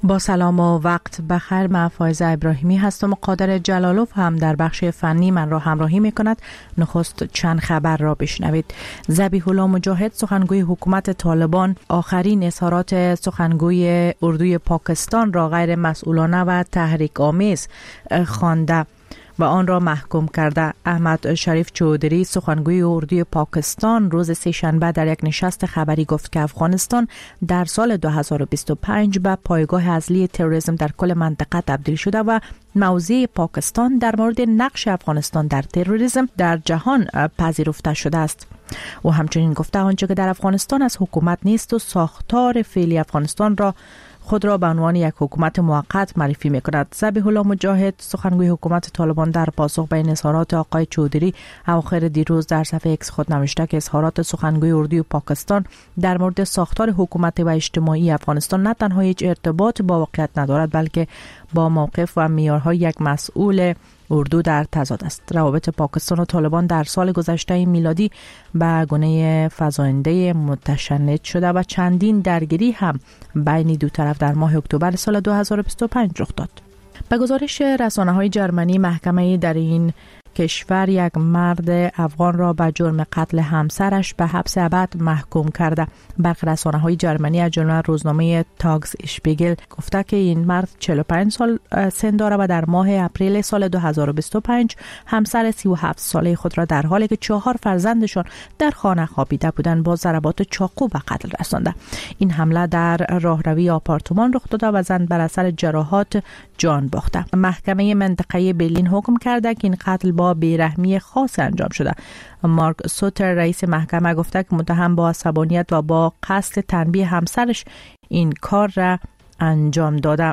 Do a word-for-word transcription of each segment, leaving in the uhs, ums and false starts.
با سلام و وقت بخیر، من فایزه ابراهیمی هستم و قادر جلالوف هم در بخش فنی من را همراهی می کند. نخست چند خبر را بشنوید. ذبیح الله مجاهد سخنگوی حکومت طالبان آخرین اظهارات سخنگوی اردوی پاکستان را غیر مسئولانه و تحریک آمیز خوانده و آن را محکوم کرده. احمد شریف چودری سخنگوی اردوی پاکستان روز سه‌شنبه در یک نشست خبری گفت که افغانستان در سال دو هزار و بیست و پنج به پایگاه اصلی تروریسم در کل منطقه تبدیل شده و موضع پاکستان در مورد نقش افغانستان در تروریسم در جهان پذیرفته شده است. او همچنین گفته آنچه که در افغانستان از حکومت نیست و ساختار فعلی افغانستان را خود را به عنوان یک حکومت موقت معرفی می‌کند. ذبیح الله مجاهد سخنگوی حکومت طالبان در پاسخ به این اظهارات آقای چودری اواخر دیروز در صفحه ایکس خود نوشته که اظهارات سخنگوی اردوی پاکستان در مورد ساختار حکومت و اجتماعی افغانستان نه تنها هیچ ارتباط با واقعیت ندارد بلکه با موقف و معیارهای یک مسئول اردو در تضاد است. روابط پاکستان و طالبان در سال گذشته میلادی به گونه فزاینده متشنج شده و چندین درگیری هم بین دو طرف در ماه اکتبر سال دو هزار و بیست و پنج رخ داد. به گزارش رسانه‌های جرمنی، محکمه در این کشور یک مرد افغان را به جرم قتل همسرش به حبس ابد محکوم کرده. برخی رسانه‌های جرمنی از جمله روزنامه تاگز اشپیگل گفته که این مرد چهل و پنج سال سن دارد و در ماه اپریل سال دو هزار و بیست و پنج همسر سی و هفت ساله خود را در حالی که چهار فرزندشان در خانه خوابیده بودند با ضربات چاقو به قتل رسانده. این حمله در راهروی آپارتمان رخ داده و زن بر اثر جراحات جان باخته. محکمه منطقه‌ای برلین حکم کرده که این قتل با بیرحمی خاص انجام شده. مارک سوتر رئیس محکمه گفته که متهم با عصبانیت و با قصد تنبیه همسرش این کار را انجام داده.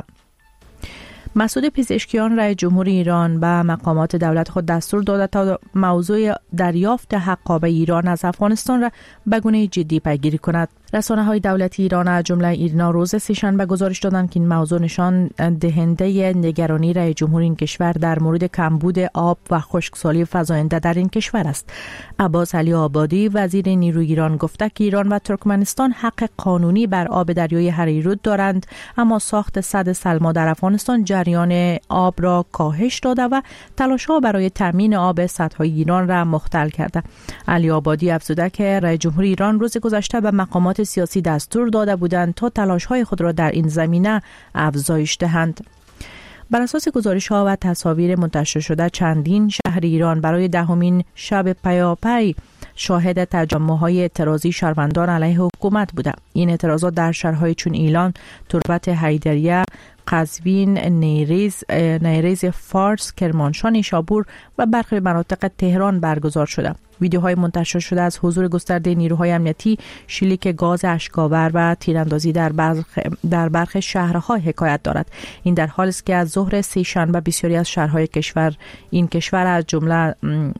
مسعود پزشکیان رئیس جمهور ایران به مقامات دولت خود دستور داده تا موضوع دریافت حقابه ایران از افغانستان را به گونه جدی پیگیری کند. رسانه‌های دولتی ایران از جمله ایرنا روز سه‌شنبه گزارش دادند که این موضوع نشان دهنده نگرانی رئیس جمهور این کشور در مورد کمبود آب و خشکسالی فزاینده در این کشور است. عباس علی آبادی وزیر نیروی ایران گفته که ایران و ترکمنستان حق قانونی بر آب دریای هریرود دارند، اما ساخت سد سلما در افغانستان جریان آب را کاهش داده و تلاش‌ها برای تامین آب سدهای ایران را مختل کرده. علی آبادی افزوده که رئیس جمهور ایران روز گذشته به مقامات سیاسی دستور داده بودند تا تلاش‌های خود را در این زمینه افزایش دهند. بر اساس گزارش‌ها و تصاویر منتشر شده چندین شهر ایران برای دهمین شب پیاپی شاهد تجمع‌های اعتراضی شهروندان علیه حکومت بوده. این اعتراضات در شهرهای چون ایلان، تربت حیدریه، قزوین، نیریز، نیریز فارس، کرمانشاه، نیشابور و برخی مناطق تهران برگزار شده. ویدیوهای منتشر شده از حضور گسترده نیروهای امنیتی، شلیک گاز اشک‌آور و تیراندازی در برخ در برخی شهرها حکایت دارد. این در حالی است که از ظهر سه‌شنبه بسیاری از شهرهای کشور این کشور از جمله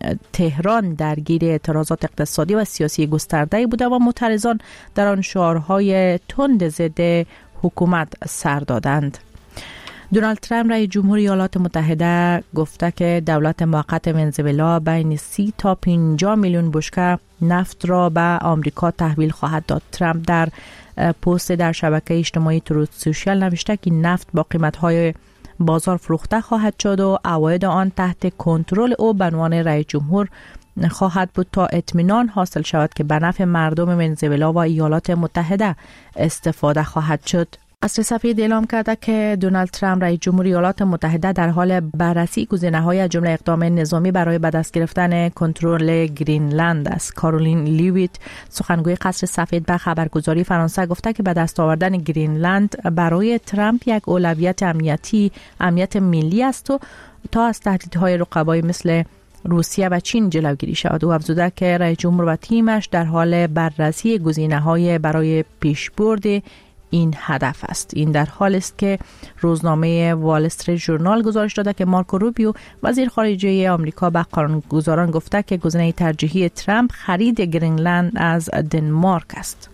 تهران درگیر اعتراضات اقتصادی و سیاسی گسترده بوده و معترضان در آن شعارهای تند ضد حکومت سر دادند. دونالد ترامپ رئیس جمهور ایالات متحده گفته که دولت موقت ونزوئلا بین سی تا پنجاه میلیون بشکه نفت را به آمریکا تحویل خواهد داد. ترامپ در پست در شبکه اجتماعی تروت سوشال نوشته که نفت با قیمت‌های بازار فروخته خواهد شد و عواید آن تحت کنترل او به عنوان رئیس جمهور خواهد بود تا اطمینان حاصل شود که به نفع مردم ونزوئلا و ایالات متحده استفاده خواهد شد. اصل صفحه اعلام کرده که دونالد ترامپ رئیس جمهور ایالات متحده در حال بررسی گزینه‌های از جمله اقدام نظامی برای به دست گرفتن کنترل گرینلند است. کارولین لیویت سخنگوی قصر سفید به خبرگزاری فرانسه گفته که به دست آوردن گرینلند برای ترامپ یک اولویت امنیتی امنیت ملی است و تا از تهدیدهای رقبای مثل روسیه و چین جلوگیری شود. او افزوده که رئیس جمهور و تیمش در حال بررسی گزینه‌های برای پیشبرد این هدف است. این در حال است که روزنامه وال استریت ژورنال گزارش داده که مارکو روبیو وزیر خارجه آمریکا به قانونگذاران گفته که گزینه ترجیحی ترامپ خرید گرینلند از دنمارک است.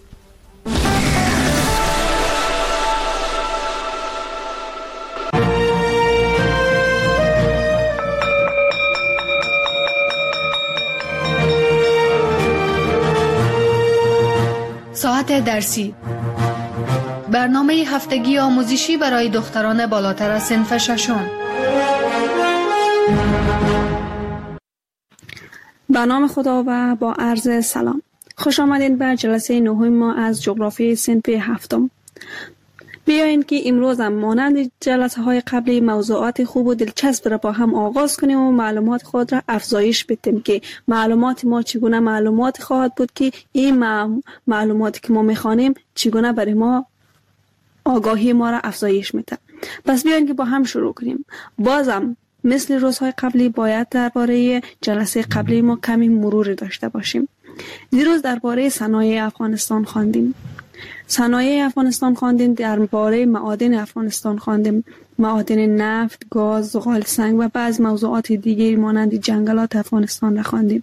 ساعت درسی برنامه هفتگی آموزشی برای دختران بالاتر از صنف ششم. به نام خدا و با عرض سلام. خوش آمدید به جلسه نهم ما از جغرافی صنف هفتم. بیاین که امروز هم مانند جلسه های قبلی موضوعات خوب و دلچسب را با هم آغاز کنیم و معلومات خود را افزایش بدیم که معلومات ما چگونه معلومات خواهد بود که این معلوماتی که ما میخوانیم چگونه برای ما آگاهی ما را افزایش میده. پس بیاین که با هم شروع کنیم. بازم مثل روزهای قبلی باید درباره جلسه قبلی ما کمی مرور داشته باشیم. دیروز درباره صنایع افغانستان خواندیم. صنایع افغانستان خواندیم، درباره معادن افغانستان خواندیم، معادن نفت، گاز، زغال سنگ و بعض موضوعات دیگری مانند جنگلات افغانستان را خواندیم.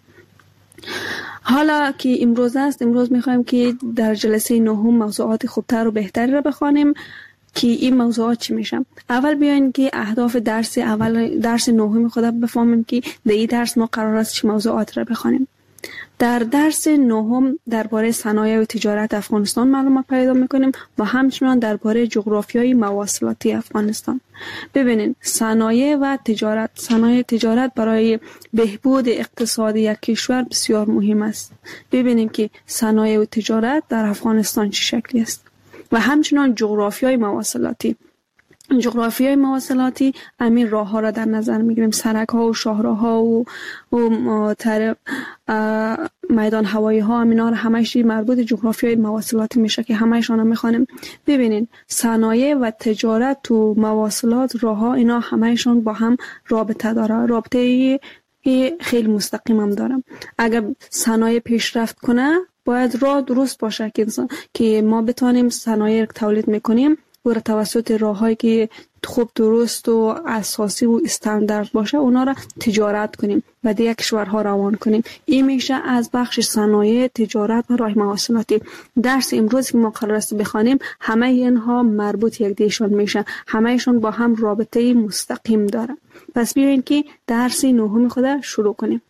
حالا که امروز است، امروز می‌خوایم که در جلسه نهم موضوعات خوبتر و بهتری را بخوانیم که این موضوعات چی میشن. اول بیاین که اهداف درس اول درس نهم خود بفهمیم که در این درس ما قرار است چه موضوعات را بخوانیم. در درس نهم درباره صنایع و تجارت افغانستان معلومات پیدا میکنیم و همچنان درباره جغرافیای مواصلاتی افغانستان. ببینید صنایع و تجارت صنایع تجارت برای بهبود اقتصادی یک کشور بسیار مهم است. ببینیم که صنایع و تجارت در افغانستان چه شکلی است و همچنان جغرافیای مواصلاتی. جغرافیای مواصلاتی همین راه ها را در نظر میگیریم، سرک ها و شاهراه و, و تر میدان هوایی ها، همینا را همش مربوط جغرافیای مواصلاتی میشه که همشان را میخوانیم. ببینید صنایع و تجارت و مواصلات، راه ها، اینا همشان با هم رابطه داره، رابطه خیلی مستقیم هم داره. اگر صنایع پیشرفت کنه باید راه درست باشه که که ما بتونیم صنایع تولید میکنیم و توسط راه‌هایی که خوب درست و اساسی و استاندارد باشه اونا را تجارت کنیم و دیگه کشورها روان کنیم. این میشه از بخش صنایع، تجارت و راه مواصلاتی. درس امروز که ما قرار است بخوانیم همه اینها مربوط یک دیشان میشه، همهشون با هم رابطه مستقیم داره. پس بیاین که درس نهم خود شروع کنیم.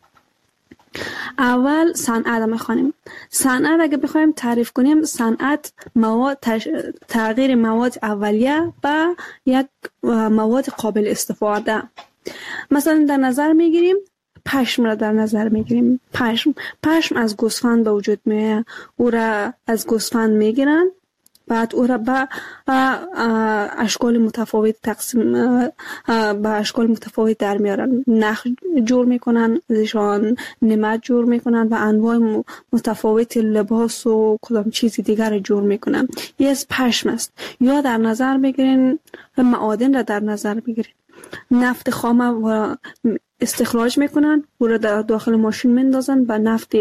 اول صنعت میخوانیم. صنعت اگه بخوایم تعریف کنیم، صنعت مواد تش... تغییر مواد اولیه و یک مواد قابل استفاده. مثلا در نظر میگیریم پشم را در نظر میگیریم. پشم پشم از گوسفند به وجود میاد، او را از گوسفند میگیرن، بعد او را به اشکال متفاوت تقسیم به اشکال متفاوت در میارن، نخ جور میکنن، ازشان نمد جور میکنن و انواع متفاوت لباس و کدام چیزی دیگر جور میکنن. یه از پشم است. یا در نظر بگیرین معادن را در نظر بگیرین، نفت خام و استخراج میکنن، او را در داخل ماشین میندازن، با نفت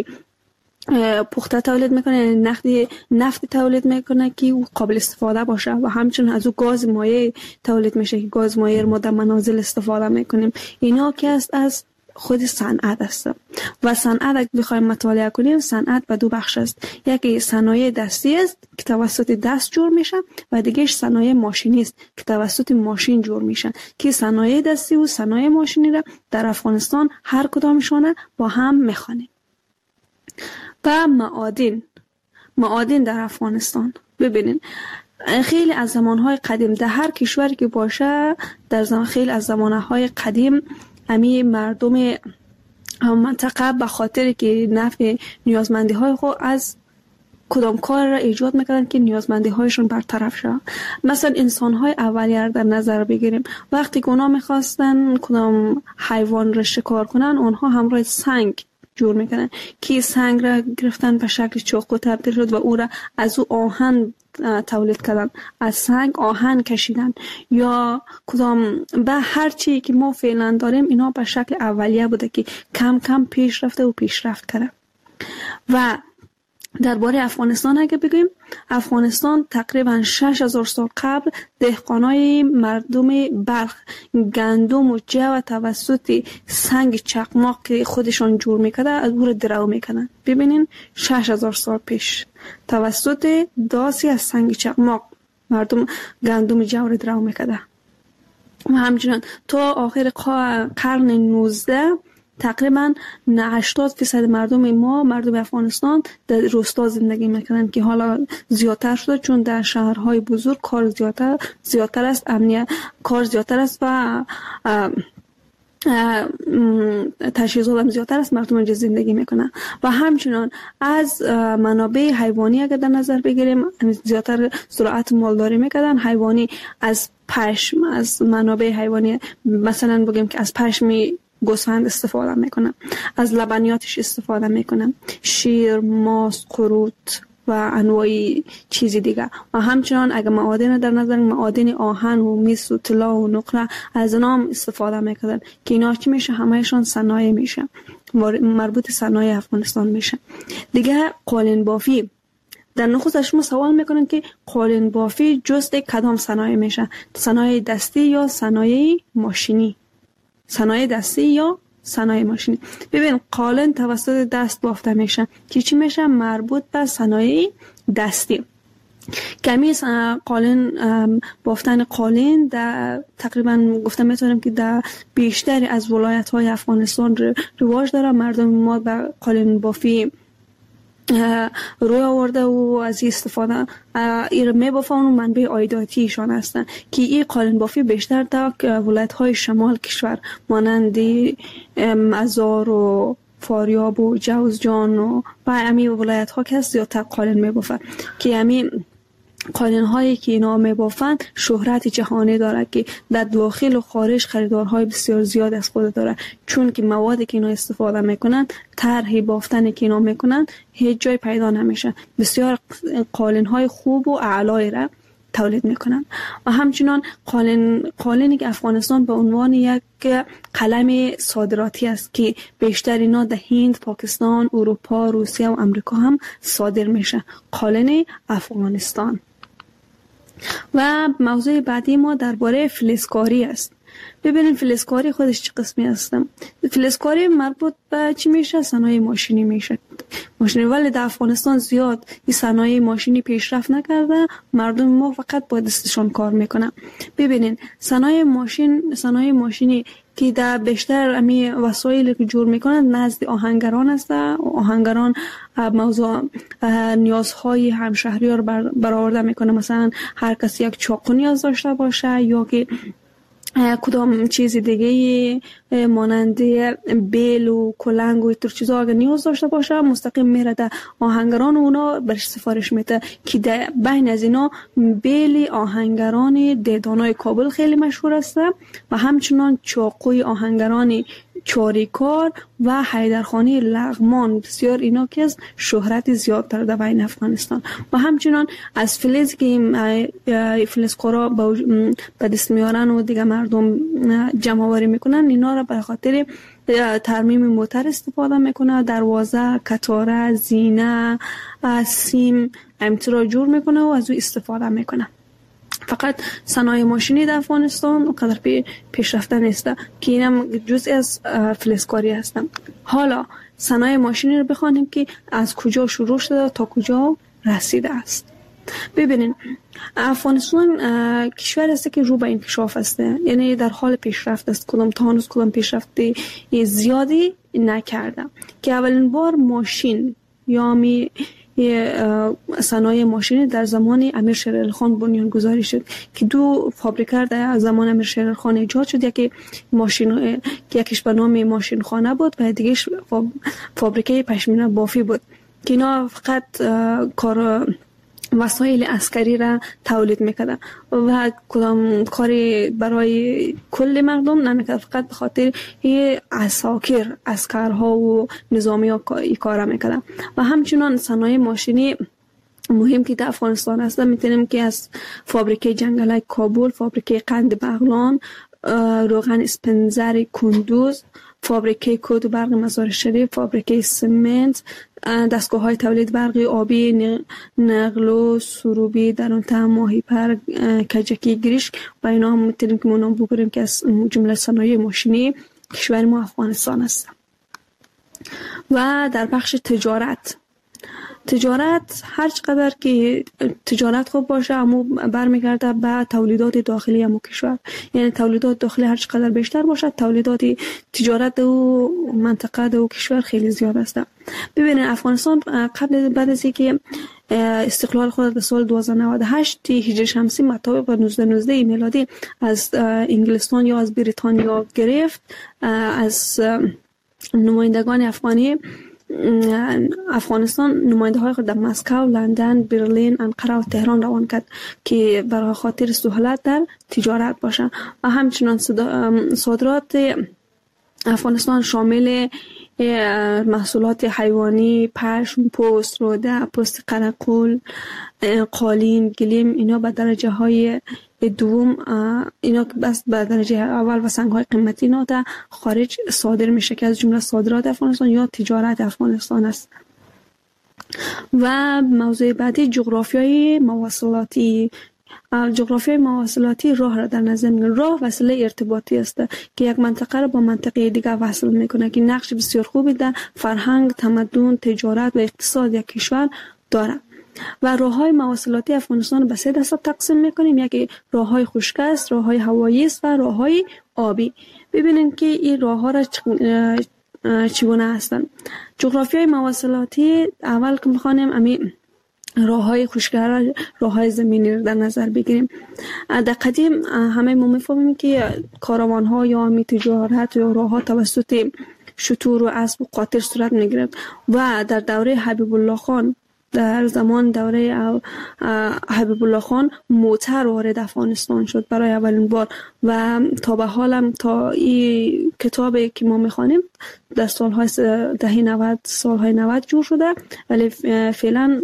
پخته تولید میکنه، نفت نفت تولید میکنه که قابل استفاده باشه و همچنین از او گاز مایع تولید میشه که گاز مایع ما در منازل استفاده میکنیم. اینا که است از خود صنعت است. و صنعت اگه بخوایم مطالعه کنیم، صنعت به دو بخش است. یکی صنایع دستی است که توسط دست جور میشه و دیگهش صنایع ماشینی است که توسط ماشین جور میشن. که صنایع دستی و صنایع ماشینی را در افغانستان هر کدامشون با هم میخوانیم. و معادن معادن در افغانستان. ببینین خیلی از زمانهای قدیم در هر کشوری که باشه، در زمان خیلی از زمانهای قدیم امی مردم منطقه به خاطر که نفع نیازمندی های خود از کدام کار را ایجاد میکردن که نیازمندی هایشون برطرف شد. مثلا انسان های اولیه در نظر بگیریم، وقتی که اونا میخواستن کدام حیوان را شکار کنن، اونها همراه سنگ جور میکنن که سنگ را گرفتن به شکل چاقو تبدیل شد و او را از او آهن تولید کردن، از سنگ آهن کشیدن. یا کدام به هر چی که ما فعلا داریم اینا به شکل اولیه بوده که کم کم پیش رفته و پیشرفت کرده. و درباره افغانستان اگه بگیم، افغانستان تقریبا شش هزار سال قبل دهقانای مردم بلخ گندم و جو توسط سنگ چقماق که خودشان جور میکرده از او را درو میکنن. ببینین شش هزار سال پیش توسط داسی از سنگ چقماق مردم گندم جو را درو میکرده. و همچنان تا آخر قرن نوزده تقریبا هشتاد درصد مردم ما، مردم افغانستان، در روستا زندگی میکنن که حالا زیادتر شده چون در شهرهای بزرگ کار زیادتر زیادتر است، امنیت کار زیادتر است و تجهیزات هم زیادتر است، مردم اینجا زندگی میکنن. و همچنان از منابع حیوانی اگر در نظر بگیریم، زیادتر زراعت مالداری میکردن. حیوانی از پشم، از منابع حیوانی مثلا بگیم که از پشم گوسفند استفاده میکنن، از لبنیاتش استفاده میکنن، شیر، ماست، قروت و انواع چیزی دیگه. و همچنان اگر معادن در نظر، معادن آهن و مس و طلا و نقره، از نام استفاده میکنن که اینا چی میشه؟ همهشون صنایع میشه، مربوط صنایع افغانستان میشه. دیگه قالین بافی، در نخست شما سوال میکنن که قالین بافی جزء کدام صنایع میشه؟ صنایع دستی یا صنایع ماشینی؟ صنایع دستی یا صنایع ماشینی. ببین قالین توسط دست بافته میشه که چی میشه؟ مربوط به صنایع دستی. کمی قالین، بافتن قالین در تقریبا گفتم میتونم که در بیشتر از ولایت های افغانستان رواج داره. مردم ما به قالین بافی روی آورده و از استفاده ایر میبافن و منبع عایداتی ایشان هستن که این قالین بافی بیشتر در ولایت های شمال کشور مانند مزار و فاریاب و جوزجان و و امی ولایت ها که هست زیادتر قالین میبافن که امی قالین هایی که اینا میبافن شهرت جهانی داره که در داخل و خارج خریدارهای بسیار زیاد از خود داره، چون که موادی که اینا استفاده میکنن، طرح بافتنی که اینا میکنن هیچ جای پیدا نمیشه. بسیار قالین های خوب و اعلایی را تولید میکنن. و همچنان قالین قالینی که افغانستان به عنوان یک قلم صادراتی است که بیشتر اینا در هند، پاکستان، اروپا، روسیه و امریکا هم صادر میشه. قالین افغانستان. و موضوع بعدی ما درباره فلزکاری است. ببینید فلزکاری خودش چه قسمی هستم. فلزکاری مربوط به چی میشه؟ صنایع ماشینی میشه. ماشینی، ولی در افغانستان زیاد این صنایع ماشینی پیشرفت نکرده، مردم ما فقط با دستشان کار میکنن. ببینید صنایع ماشین، صنایع ماشینی که در بیشتر امی وسایلی که جور میکنن نزد آهنگران است. آهنگران موضوع نیازهای همشهری‌ها رو برآورده میکنه. مثلا هر کسی یک چاقو نیاز داشته باشه یا که کدام چیز دیگه مانند بیل و کلنگ و اینطور چیزا اگر نیاز داشته باشه مستقیم میره در آهنگران و اونا برش سفارش میده که در بین از اینا بیل آهنگران دیدانای کابل خیلی مشهور است و همچنان چاقوی آهنگران چاریکار و حیدرخانی لغمان، بسیار اینا که از شهرت زیاد در در بین افغانستان. و همچنان از فلز که فلزکارا به دست میارن و دیگه مردم جمع آوری میکنن، اینا را به خاطر ترمیم موتر استفاده میکنه. دروازه، کتاره، زینه، سیم امترا جور میکنه و از او استفاده میکنه. فقط صنایع ماشینی در افغانستان اونقدر پی پیشرفته نیست که اینم جزئی از فلزکاری هستم. حالا صنایع ماشینی رو بخوانیم که از کجا شروع شده تا کجا رسیده است. ببینین افغانستان کشور است که رو به انکشاف است، یعنی در حال پیشرفت است. کدام تا هنوز کدام پیشرفتی زیادی نکرده که اولین بار ماشین یا می صنایع ماشینی در زمان امیر شیر علی خان بنیان گذاری شد که دو فابریکه در زمان امیر شیر علی خان ایجاد شد. یکی ماشین که یکیش به نام ماشین خانه بود و دیگهش فابریکه پشمینه بافی بود که اینا فقط کار وسایل عسکری را تولید میکردن و کدام کاری برای کل مردم نمیکرد، فقط به خاطر عساکر، عسکرها و نظامی ها این کار میکردن. و همچنان صنایع ماشینی مهم که در افغانستان هست میتونیم که از فابریکه جنگلک کابل، فابریکه قند بغلان، روغن اسپنزر کندوز، فابریکه کود و برق مزار شریف، فابریکه سمنت، دستگاه های تولید برق آبی نقل و سروبی در اون تهم ماهیپر، کجکی، گریشک و اینا هم میتونیم که منام بگیریم که از جمله صنایع ماشینی کشور ما افغانستان است. و در بخش تجارت تجارت هر چقدر که تجارت خوب باشه اما برمیگرده به تولیدات داخلی همون کشور. یعنی تولیدات داخلی هر چقدر بیشتر باشه تولیدات تجارت و منطقه و کشور خیلی زیاد است. ببینید افغانستان قبل بعد از اینکه استقلال خود در سال دوازده نود و هشت هجری شمسی مطابق با نوزده نوزده میلادی از انگلستان یا از بریتانیا گرفت، از نمایندگان افغانی افغانستان نماینده های خود در مسکو، لندن، برلین، انقره و تهران روان کرد که برای خاطر سهولت در تجارت باشه. و همچنان صادرات افغانستان شامل محصولات حیوانی، پشم، پوست، روده، پوست قرقول، قالین، گلیم، اینا به درجه های دوم، اینا بس به درجه اول و سنگ های قیمتی اینا در خارج صادر میشه که از جمله صادرات افغانستان یا تجارت افغانستان است. و موضوع بعدی جغرافیای مواصلاتی. جغرافیای مواصلاتی راه را در نظر میگیره. راه وسیله ارتباطی است که یک منطقه را با منطقه دیگر وصل میکنه که نقش بسیار خوبی در فرهنگ، تمدن، تجارت و اقتصاد یک کشور داره. و راههای مواصلاتی افغانستان به سه دسته تقسیم میکنیم. یکی راههای خشک است، راههای هوایی است و راههای آبی. ببینید که این راهها را چگونه هستند. جغرافیای مواصلاتی اول که میخوانیم امی راههای خشک‌ها، راههای زمینی رو در نظر بگیریم. در قدیم همه ما میفهمیم که کاروان‌ها یا امی تجارت یا راهها توسط شتور و اسب و قاطر صورت میگرفت و در دوره حبیب الله خان، در زمان دوره حبیب الله خان موتر وارد افغانستان شد برای اولین بار و تا به حالم تا این کتابی که ما میخوانیم در سالهای دهه نود سالهای نود جور شده، ولی فعلا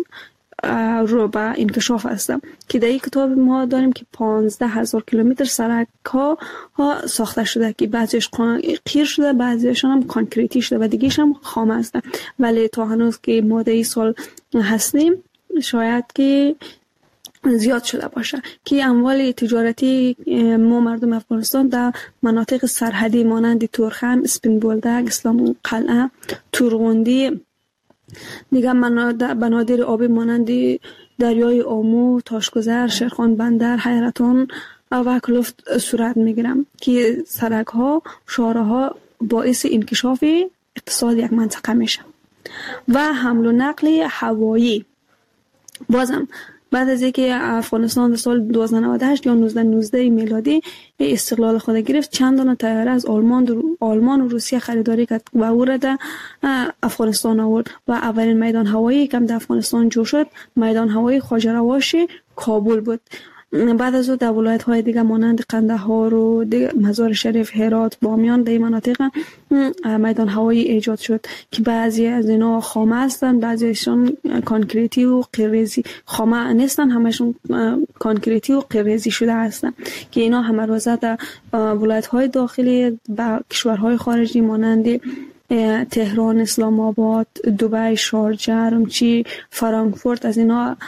رو به انکشاف هستم که در این کتاب ما داریم که پانزده هزار کیلومتر سرک ها ساخته شده که بعضیش قیر شده، بعضیشان هم کانکریتی شده و دیگهش هم خام هستن. ولی تا هنوز که ما در این سال هستیم شاید که زیاد شده باشه که اموال تجارتی ما مردم افغانستان در مناطق سرحدی مانند تورخم، اسپین بولدک، اسلام قلعه، تورغوندی، دیگه بنادر آبی مانند دریای آمو، تاشگذر، شیرخان بندر، حیرتان و کلفت صورت میگیرم که سرک ها، شاره ها باعث انکشاف اقتصاد یک منطقه میشه. و حمل و نقل هوایی بازم بعد از اینکه افغانستان در سال دوازده نود و هشت یا نوزده نوزده میلادی استقلال خود گرفت، چند دانه طیاره از آلمان آلمان و روسیه خریداری کرد و او را در افغانستان آورد و اولین میدان هوایی که در افغانستان جوش شد میدان هوایی خواجه رواش کابل بود. بعد از او در ولایت‌های دیگه مانند قندهار و مزار شریف، هرات، بامیان در این مناطق میدان هوایی ایجاد شد که بعضی از اینا خامه هستند، بعضیشون کانکریتی و قیریزی. خامه نیستن، همشون کانکریتی و قیریزی شده هستند که اینا همه روزه در ولایت‌های داخلی و کشورهای خارجی مانند تهران، اسلام آباد، دبی، شارجه، رمچی، فرانکفورت از اینا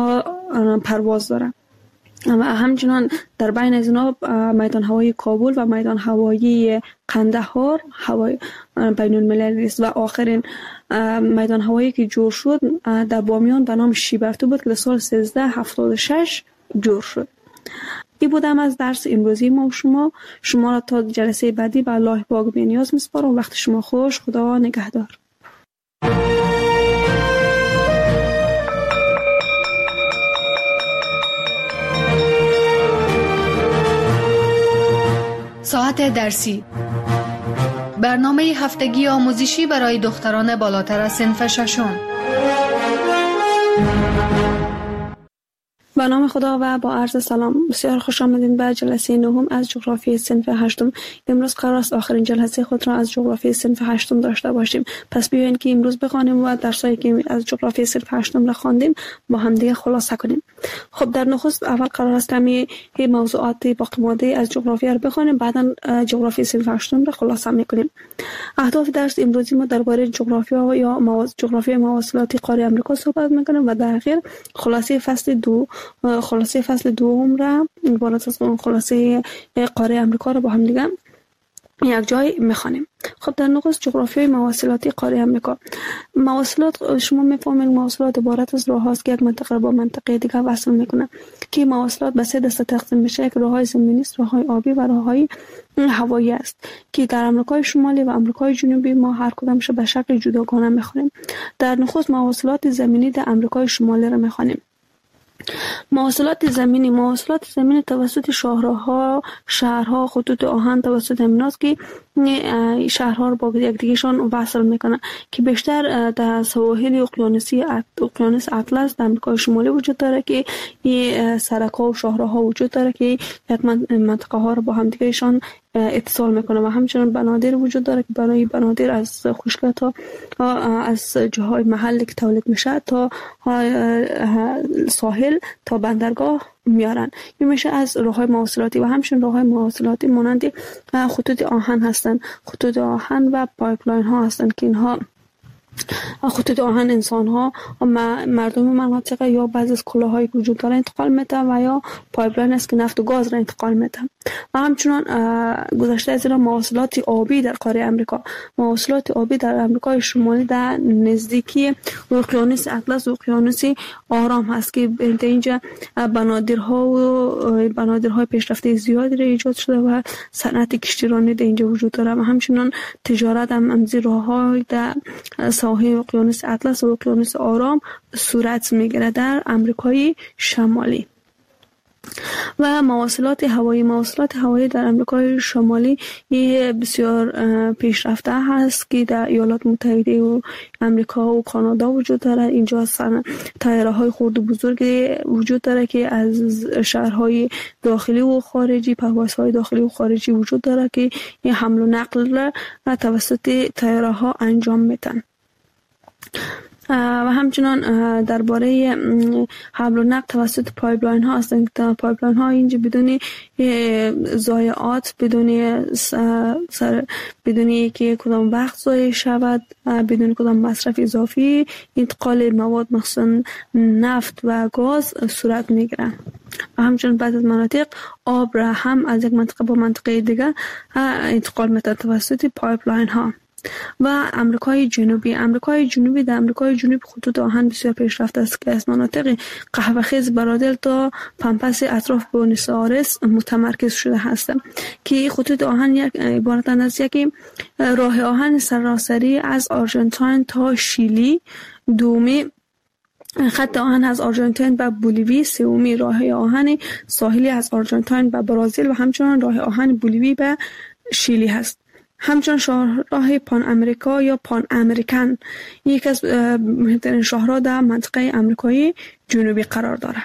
پرواز دارن. و همچنان در بین از اینا میدان هوایی کابل و میدان هوایی قندهار هوای بین المللی است. و آخرین میدان هوایی که جور شد در بامیان به نام شیبرتو بود که در سال سیزده هفتاد و شش جور شد. این بودم از درس امروزی ما و شما. شما را تا جلسه بعدی به الله پاک بی‌نیاز میسپارم. وقت شما خوش. خدا نگهدار. ساعت درسی، برنامه هفتگی آموزشی برای دختران بالاتر از صنف ششم. به نام خدا و با عرض سلام. بسیار خوش آمدین به جلسه نهم از جغرافی صنف هشتم. امروز قرار است آخرین جلسه خود را از جغرافی صنف هشتم داشته باشیم. پس بیاین که امروز بخوانیم و درسایی که از جغرافی صنف هشتم را خواندیم با هم دیگه خلاصه کنیم. خب در نخست اول قرار است کمی موضوعات باقی مانده از جغرافی را بخوانیم، بعدا جغرافی صنف هشتم را خلاصه میکنیم. اهداف درس امروزی ما درباره جغرافیا یا مواز... جغرافی مواصلاتی قاره آمریکا صحبت میکنیم و در اخیر خلاصه فصل دو خلاصه فصل دوم را عبارت از خلاصه قاره آمریکا را با هم دیگه یک جای میخوانیم. خب در نخست جغرافیای مواصلاتی قاره امریکا. مواصلات شما میفهمید مواصلات عبارت از راه هاست که یک منطقه با منطقه دیگر وصل میکنه که مواصلات به سه دسته تقسیم میشه که راههای زمینی است، راههای آبی و راههای هوایی است که در آمریکای شمالی و آمریکای جنوبی ما هر کدامش به شکل جداگانه میخوانیم. در نخست مواصلات زمینی در آمریکای شمالی را میخوانیم. مواصلات زمینی مواصلات زمینی توسط شاهراها، شهرها، خطوط آهن توسط امناست که شهرها رو با یکدیگهشان وصل میکنه که بیشتر در سواحل اقیانوسی اقیانوس اطلس در آمریکای شمالی وجود داره که این سرک‌ها و شاهراها وجود داره که یک منطقه ها رو با هم دیگهشان اتصال میکنه و همچنین بنادر وجود داره که برای بنادر از خشکی تا از جاهای محلی که تولید میشه تا ساحل تا بندرگاه میارن. این میشه از راههای مواصلاتی و همچنین راههای مواصلاتی مانند خطوط آهن هستند. خطوط آهن و پایپلاین ها هستند که اینها خطوط آهن انسان ها مردم مناطق یا بعضی از کلاهایی که وجود داره انتقال میده و یا پایپلاین است که نفت و گاز را انتقال میده. و همچنان گذشته از این مواصلات آبی در قاره امریکا مواصلات آبی در امریکای شمالی در نزدیکی اقیانوس اطلس و اقیانوس آرام هست که اینجا بنادرها و بنادرهای پیشرفته زیادی را ایجاد شده و صنعت کشتیرانی در اینجا وجود داره و همچنان تجارت هم امزی راه‌های در ساحل اقیانوس اطلس و اقیانوس آرام صورت میگیره در امریکای شمالی. و مواصلات هوایی مواصلات هوایی در آمریکای شمالی بسیار پیشرفته هست که در ایالات متحده و آمریکا و کانادا وجود داره. اینجا طیاره‌های خرد و بزرگ وجود داره که از شهرهای داخلی و خارجی پروازهای داخلی و خارجی وجود داره که این حمل و نقل را توسط طیاره‌ها انجام میدن. و همچنان درباره حمل و نقل توسط پایپلاین ها هستند که پایپلاین ها اینجا بدون ضایعات بدون سر بدون که کدام وقت ضایع شود بدون کدام مصرف اضافی انتقال مواد مخصوصا نفت و گاز صورت میگیره. و همچنین بعضی از مناطق آب را هم از یک منطقه با منطقه دیگر انتقال میده توسط پایپلاین ها. و امریکای جنوبی امریکای جنوبی در امریکای جنوبی خطوط آهن بسیار پیشرفته است که از مناطق قهوه خیز برادل تا پمپاس اطراف بوئنوس آیرس متمرکز شده هستند که خطوط آهن یک عبارتند از یک راه آهن سراسری از آرژانتین تا شیلی، دومی خط آهن از آرژانتین به بولیوی، سومی راه آهن ساحلی از آرژانتین به برزیل و همچنین راه آهن بولیوی به شیلی هست. همچنین شاهراه پان امریکا یا پان امریکن یک از مهمترین شاهراه در منطقه امریکای جنوبی قرار داره.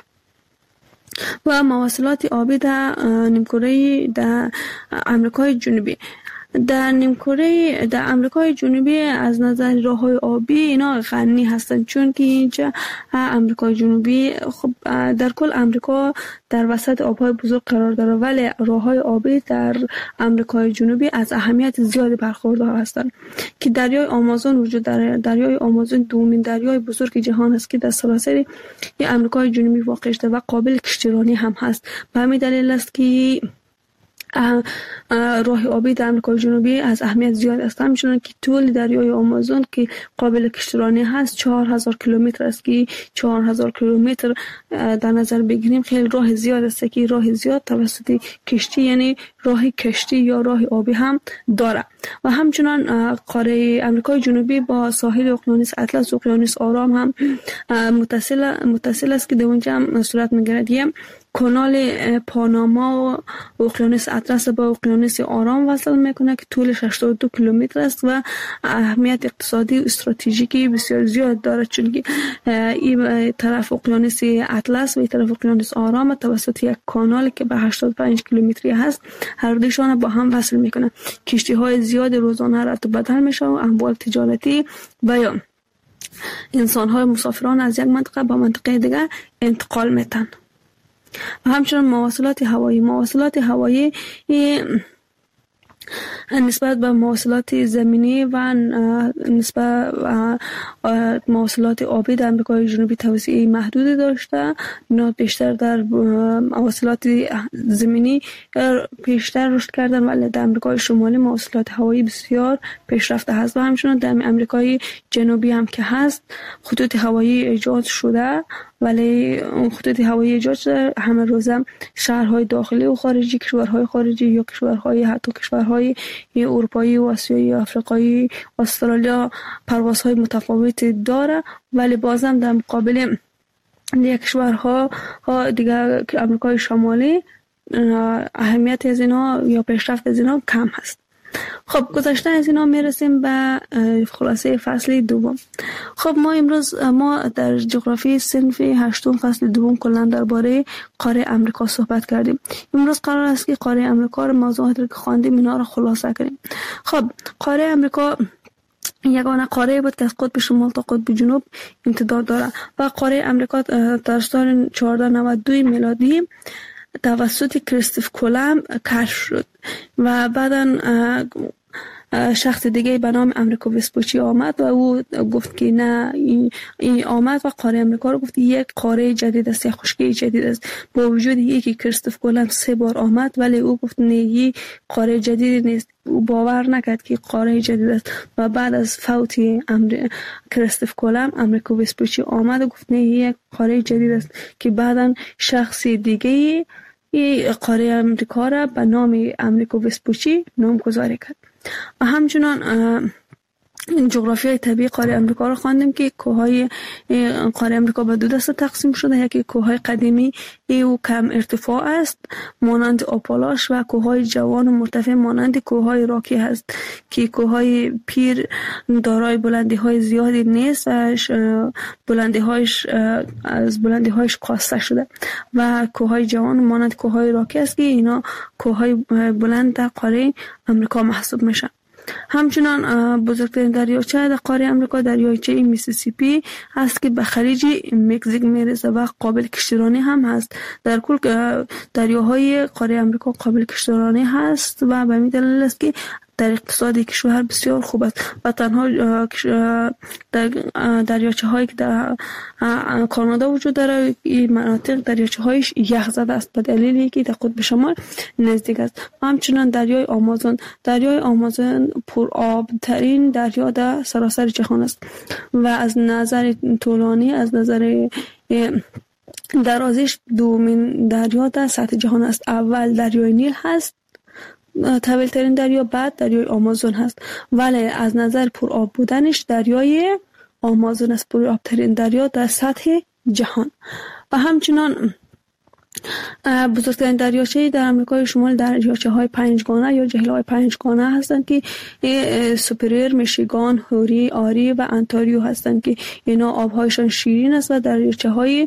و مواصلات آبی در نیمکره در امریکای جنوبی در نیمکره در آمریکای جنوبی از نظر راههای آبی اینا غنی هستند چون که اینجا آمریکای جنوبی خب در کل آمریکا در وسط آبهای بزرگ قرار داره ولی راههای آبی در آمریکای جنوبی از اهمیت زیادی برخوردار هستند که دریای آمازون وجود داره. دریای آمازون دومین دریای بزرگ جهان است که در سراسر آمریکای جنوبی واقع شده و قابل کشتیرانی هم هست. به همین دلیل است که راه آبی در آمریکای جنوبی از اهمیت زیاد است. همچنان که طول دریای آمازون که قابل کشتیرانی هست چهار هزار کیلومتر است که چهار هزار کیلومتر در نظر بگیریم خیلی راه زیاد است که راه زیاد توسط کشتی یعنی راه کشتی یا راه آبی هم داره. و همچنان قاره آمریکای جنوبی با ساحل اقیانوس اطلس و اقیانوس آرام هم متصل متصل است که در اونجا هم صورت می‌گیرد. کانال پاناما و اقیانوس اطلس با اقیانوس آرام وصل میکنه که طولش هشتاد و دو کیلومتر است و اهمیت اقتصادی و استراتژیکی بسیار زیاد داره چون که این طرف اقیانوس اطلس و این طرف اقیانوس آرام توسط یک کانال که به هشتاد و پنج کیلومتری هست هر دوشان با هم وصل میکنه. کشتی های زیاد روزانه رد و بدل میشه و اموال تجارتی و یا انسان های مسافران از یک منطقه به منطقه دیگر انتقال میتن. و همچنین مواصلات هوایی مواصلات هوایی نسبت به مواصلات زمینی و نسبت به مواصلات آبی در آمریکای جنوبی توسعه محدودی داشته. اینا بیشتر در مواصلات زمینی بیشتر رشد کردن، ولی در آمریکای شمالی مواصلات هوایی بسیار پیشرفته هست و همچنین در آمریکای جنوبی هم که هست خطوط هوایی ایجاد شده، ولی اون خطوط هوایی ایجاد شده همه روزه شهرهای داخلی و خارجی، کشورهای خارجی یا کشورهای حتی کشورهای اروپایی و آسیایی و آفریقایی و استرالیا پروازهای متفاوتی داره، ولی بازم در مقابل دیگه کشورها دیگه آمریکای شمالی اهمیت از اینا یا پیشرفت از اینا کم هست. خب گذشته از اینا میرسیم به خلاصه فصل دوم. خب ما امروز ما در جغرافی صنف هشتم فصل دوم کلا درباره قاره آمریکا صحبت کردیم. امروز قرار است که قاره آمریکا رو موضوعاتی که خواندیم اینا رو خلاصه کنیم. خب قاره آمریکا یگانه قاره بود که از قطب شمال تا قطب جنوب امتداد داره و قاره آمریکا در سال چهارده نود و دو میلادی توسط کریستوف کولوم کشف شد و بعداً شخص دیگه به نام امریکو وسپوچی آمد و او گفت که نه این, این آمد و قاره امریکا رو گفت یک قاره جدید است، یک خشکی جدید است. با وجود یکی کریستوف کولوم سه بار آمد ولی او گفت نه این قاره جدید نیست. او باور نکرد که قاره جدید است و بعد از فوت امر... کریستوف کولوم امریکو وسپوچی آمد و گفت نه یک قاره جدید است که بعداً شخص دیگه این قاره امریکا را به نام امریکو وسپوچی نامگذاری کرد. و همچنان این جغرافیای طبیعی قاره امریکا رو خواندیم که کوههای قاره امریکا به دو دسته تقسیم شده. یکی کوههای قدیمی او کم ارتفاع است مانند آپالاش و کوههای جوان و مرتفع مانند کوههای راکی هست که کوههای پیر دارای بلندی های زیادی نیست، بلندی هایش از بلندی هایش کاسته شده و کوههای جوان مانند کوههای راکی است که اینا کوههای بلند در قاره امریکا محسوب میشن. همچنان بزرگترین دریاچه در قاره امریکا دریاچه میسیسیپی هست که به خلیج مکزیک میرسه و قابل کشتیرانی هم هست. در کل دریاهای قاره امریکا قابل کشتیرانی هست و به همین دلیل است که در اقتصاد کشور بسیار خوب است و تنها دریاچه هایی که در کانادا وجود داره این مناطق دریاچه هایش یخ زده است به دلیلی که در قطب شمال نزدیک است. همچنان دریای آمازون دریای آمازون پر آب ترین دریا در سراسر جهان است و از نظر طولانی از نظر درازش دومین دریا در سطح جهان است. اول دریای نیل هست طویل ترین دریا، بعد دریای آمازون هست، ولی از نظر پر آب بودنش دریای آمازون است پر آب ترین دریا در سطح جهان. و همچنان بزرگترین دریاچه در آمریکای شمال دریاچه های پنجگانه یا جهیل های پنجگانه هستند که سوپریر، میشیگان، هوری، آری و انتاریو هستند که اینا آبهایشان شیرین است و دریاچه های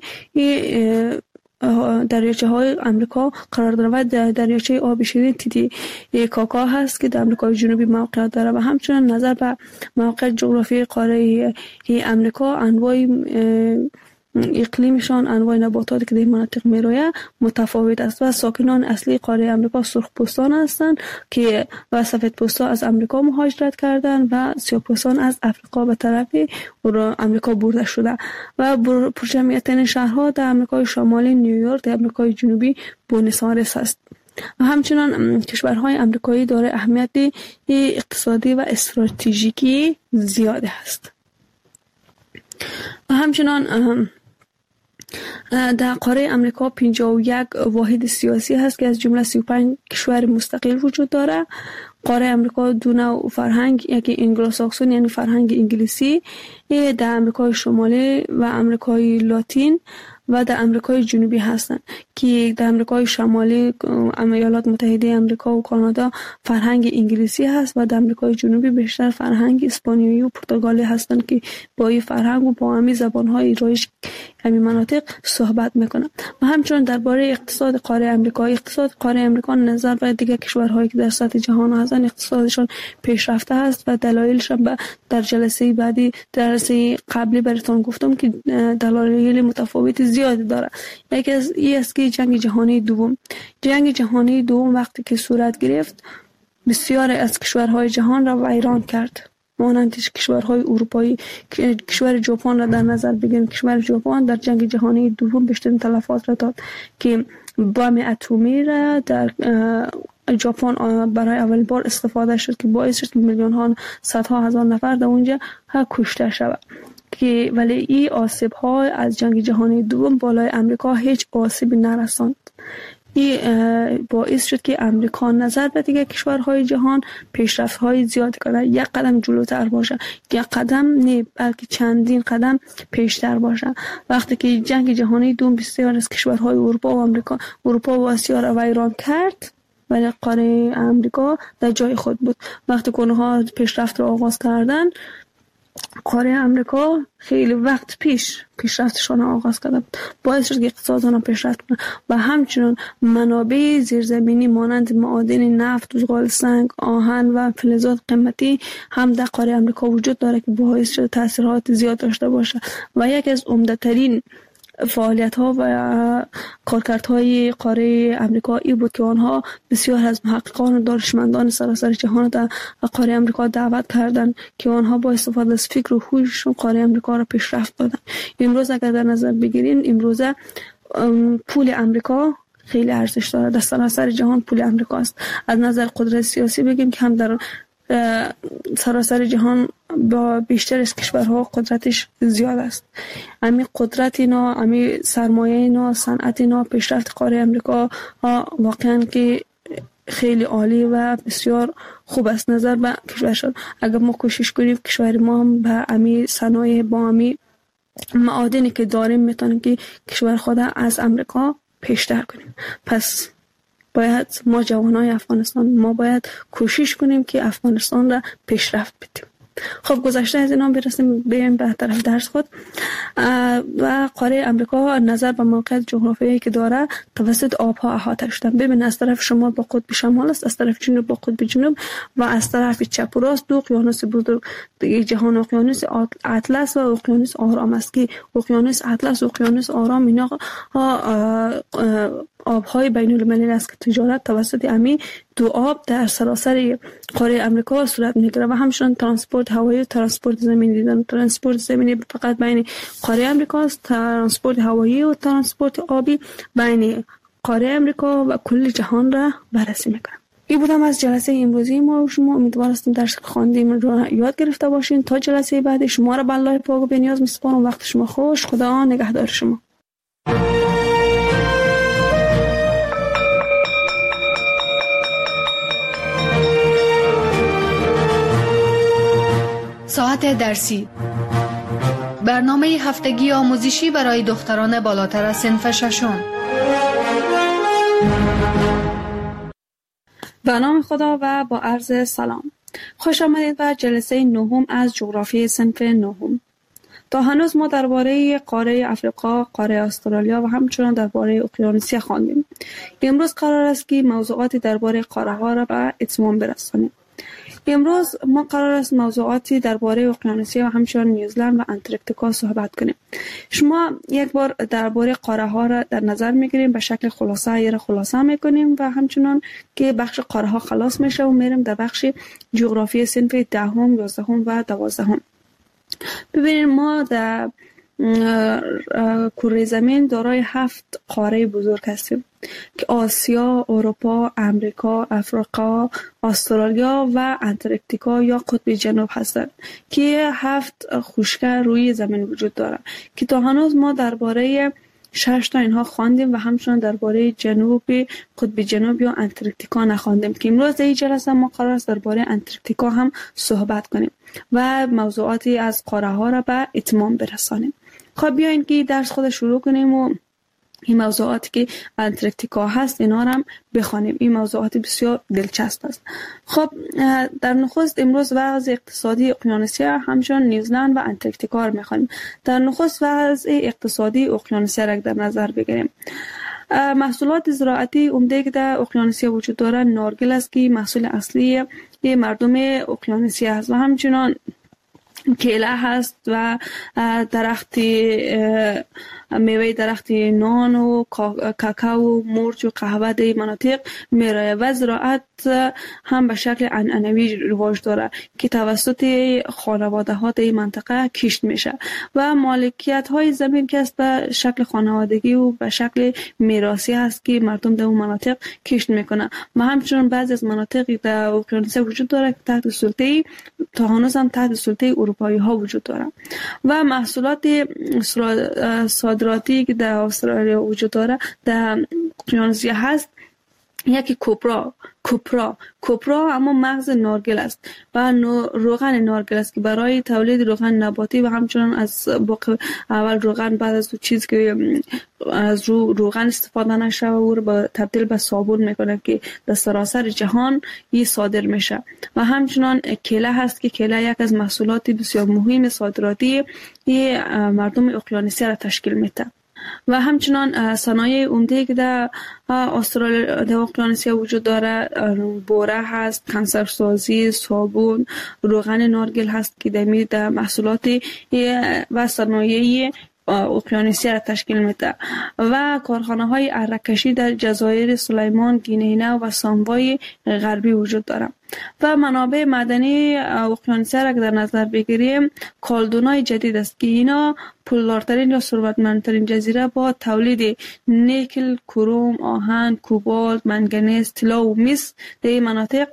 دریاچه های امریکا قرار داره و دریاچه آب شیرین تیتی کاکا هست که در امریکای جنوبی موقعیت داره. و همچنین نظر به موقع جغرافی قاره امریکا انواع اقلیمشان انواع نباتاتی که در مناطق میرویه متفاوت است و ساکنان اصلی قاره امریکا سرخپوستان هستند که و سفیدپوستا از امریکا مهاجرت کردند و سیاه‌پوستان از افریقا به طرف امریکا برده شده و پرجمعیت شهرها در امریکای شمالی نیویورک، در امریکای جنوبی بوئنوس آیرس است. و همچنان کشورهای امریکایی دارای اهمیت اقتصادی و استراتژیکی زیاد است. و همچنان در قاره امریکا پنجاه و یک واحد سیاسی هست که از جمله سی و پنج کشور مستقل وجود داره. قاره امریکا دو نوع فرهنگ، یکی انگلوساکسون یعنی فرهنگ انگلیسی در امریکای شمالی و امریکای لاتین و در امریکای جنوبی هستند که در امریکای شمالی ایالات متحده امریکا و کانادا فرهنگ انگلیسی هست و در امریکای جنوبی بیشتر فرهنگ اسپانیایی و پرتغالی هستند که با این فرهنگ و با همین زبان‌های رایج همین مناطق صحبت میکنند. و همچنین درباره اقتصاد قاره امریکا اقتصاد قاره امریکا نظر به دیگر کشورهایی که در سطح جهان هستند اقتصادشان پیشرفته است و دلایلش در جلسه بعدی جلسه قبلی براتون گفتم که دلایل متفاوت زیاد داره. یکی از این است که جنگ جهانی دوم جنگ جهانی دوم وقتی که صورت گرفت بسیار از کشورهای جهان را ویران کرد، مانند کشورهای اروپایی. کشور ژاپن را در نظر بگیریم. کشور ژاپن در جنگ جهانی دوم بیشترین تلفات را داد که بم اتمی را در ژاپن برای اول بار استفاده شد که باعث شد که میلیون ها صدها هزار نفر در اونجا کشته شود. که ولی این آسیب ها از جنگ جهانی دوم بالای امریکا هیچ آسیبی نرساند. این باعث شد که امریکا نظر به دیگه کشورهای جهان پیشرفت های زیاد کنه، یک قدم جلوتر باشه، یک قدم نه بلکه چندین قدم پیشتر باشه. وقتی که جنگ جهانی دوم بسیار از کشورهای اروپا و امریکا اروپا و آسیا را ویران کرد، ولی قاره امریکا در جای خود بود. وقتی که اونها پیشرفت را آغاز کردن، قاره امریکا خیلی وقت پیش پیشرفتشان آغاز کرد، باعث شد که اقتصادشان پیشرفت کنه و همچنین منابع زیرزمینی مانند معادن نفت، زغال سنگ، آهن و فلزات قیمتی هم در قاره امریکا وجود داره که باعث شد تاثیرات زیاد داشته باشه. و یکی از عمده ترین فعالیت ها و کارکردهای قاره امریکا ای بود که آنها بسیار از محققان و دانشمندان سراسر جهان در قاره امریکا دعوت کردند که آنها با استفاده از فکر و هوششون قاره امریکا را پیشرفت دادند. امروز اگر در نظر بگیریم، امروز پول امریکا خیلی ارزش داره، در سراسر جهان پول امریکا است. از نظر قدرت سیاسی بگیم که هم در سراسر جهان با بیشتر از کشورها قدرتش زیاد است. امی قدرت اینا، امی سرمایه اینا، صنعت اینا، پیشرفت قاره امریکا واقعا که خیلی عالی و بسیار خوب است نظر به کشور شد. اگر ما کوشش کنیم کشور ما هم به امی صنایع با امی معادنی که داریم میتونیم که کشور خود از امریکا پیشتر کنیم. پس باید ما جوانای افغانستان ما باید کوشش کنیم که افغانستان را پیشرفت بدیم. خب گذشته از اینا برسیم بریم به طرف درس خود. و قاره امریکا نظر به موقعیت جغرافیایی که داره توسط آبها احاطه شده. ببین از طرف شمال با قطب شمال است، از طرف جنوب با قطب جنوب و از طرف چپ و راست دو اقیانوس بزرگ جهان، اقیانوس اطلس و اقیانوس آرام است که اقیانوس اطلس و اقیانوس آرام اینا آبهای بین المللی است که تجارت توسط امی دو آب در سراسر قاره امریکا صورت میگیره و همچنین ترانسپورت هوایی و ترانسپورت زمینی دیدن. ترانسپورت زمینی فقط بین قاره امریکا است، ترانسپورت هوایی و ترانسپورت آبی بین قاره امریکا و کل جهان را بررسی میکنه. این بودم از جلسه امروزی ما و شما. امیدوار هستیم درس که خواندیم رو یاد گرفته باشین. تا جلسه بعد شما را به الله پاک و بنیاز میسپارم. وقت شما خوش. خدا نگهدار شما. ساعت درسی، برنامه هفتگی آموزشی برای دختران بالاتر از صنف ششم. به نام خدا و با عرض سلام. خوش آمدید به جلسه نهم از جغرافی صنف نهم. تا هنوز ما درباره قاره افریقا، قاره استرالیا و همچنین درباره اقیانوسیا خواندیم. امروز قرار است که موضوعاتی درباره قاره ها را به اتمام برسانیم. امروز ما قرار است موضوعاتی درباره اقیانوسیا و همچنین نیوزلند و انتارکتیکا صحبت کنیم. شما یک بار درباره قاره ها را در نظر میگیریم، به شکل خلاصه یه را خلاصه میکنیم و همچنین که بخش قاره ها خلاص میشه و میریم در بخش جغرافی صنف دهم، یازدهم و دوازدهم. ببینید ما در کره زمین دارای هفت قاره بزرگ هستیم که آسیا، اروپا، امریکا، افریقا، استرالیا و انتارکتیکا یا قطب جنوب هستند که هفت خشکی روی زمین وجود دارند که تا هنوز ما درباره شش تا اینها خواندیم و همچنین درباره جنوب قطب جنوب یا انتارکتیکا نخواندیم که امروز در این جلسه ما قرار است درباره انتارکتیکا هم صحبت کنیم و موضوعاتی از قاره ها را به اتمام برسانیم. خب بیاین که درس خود شروع کنیم و این موضوعاتی که انتارکتیکا هست اینا را هم بخوانیم. این موضوعات بسیار دلچسب است. خب در نخست امروز وضع اقتصادی اقیانوسیا همچنین نیوزلند و انتارکتیکا را میخوانیم. در نخست وضع اقتصادی اقیانوسیا را در نظر بگیریم. محصولات زراعتی عمده که در اقیانوسیا وجود دارد نارگیل است که محصول اصلی مردم اقیانوسیا است و همچنین کیله هست و درخت میوه درخت نان و کاکائو و مرچ و قهوه در مناطق میرایه و زراعت هم به شکل عنعنوی رواج داره که توسط خانواده ها در این منطقه کشت میشه و مالکیت های زمین که است به شکل خانوادگی و به شکل میراثی هست که مردم در اون مناطق کشت میکنه و همچنین بعضی از مناطقی در اوکراینیا وجود داره که تحت سلطه تا هنوز هم تحت سلطه اروپایی ها وجود داره و محصولات صادراتی که در استرالیا وجود داره در اوکراینیا هست یکی کوپرا کوپرا کوپرا اما مغز نارگل است و روغن نارگل است که برای تولید روغن نباتی و همچنین از باقی اول روغن بعد از چیز که از رو روغن استفاده نشه و او رو تبدیل به صابون میکنه که در سراسر جهان این صادر میشه و همچنین کیله هست که کیله یک از محصولات بسیار مهم صادراتی مردم اقیانوسی را تشکیل میده و همچنان صنایع عمده که در استرالیا در اقیانوسیا وجود داره بوره هست، کنسرسازی، صابون، روغن نارگل هست که در در محصولات و صنایع اقیانوسیا را تشکیل میده و کارخانه های اره‌کشی در جزایر سلیمان، گینه و ساموای غربی وجود داره و منابع معدنی اقیانوسیا را که در نظر بگیریم کالدونای جدید است که اینا پولدارترین یا ثروتمندترین جزیره با تولید نیکل، کروم، آهن، کوبالت، منگنیز، طلا و مس در این مناطق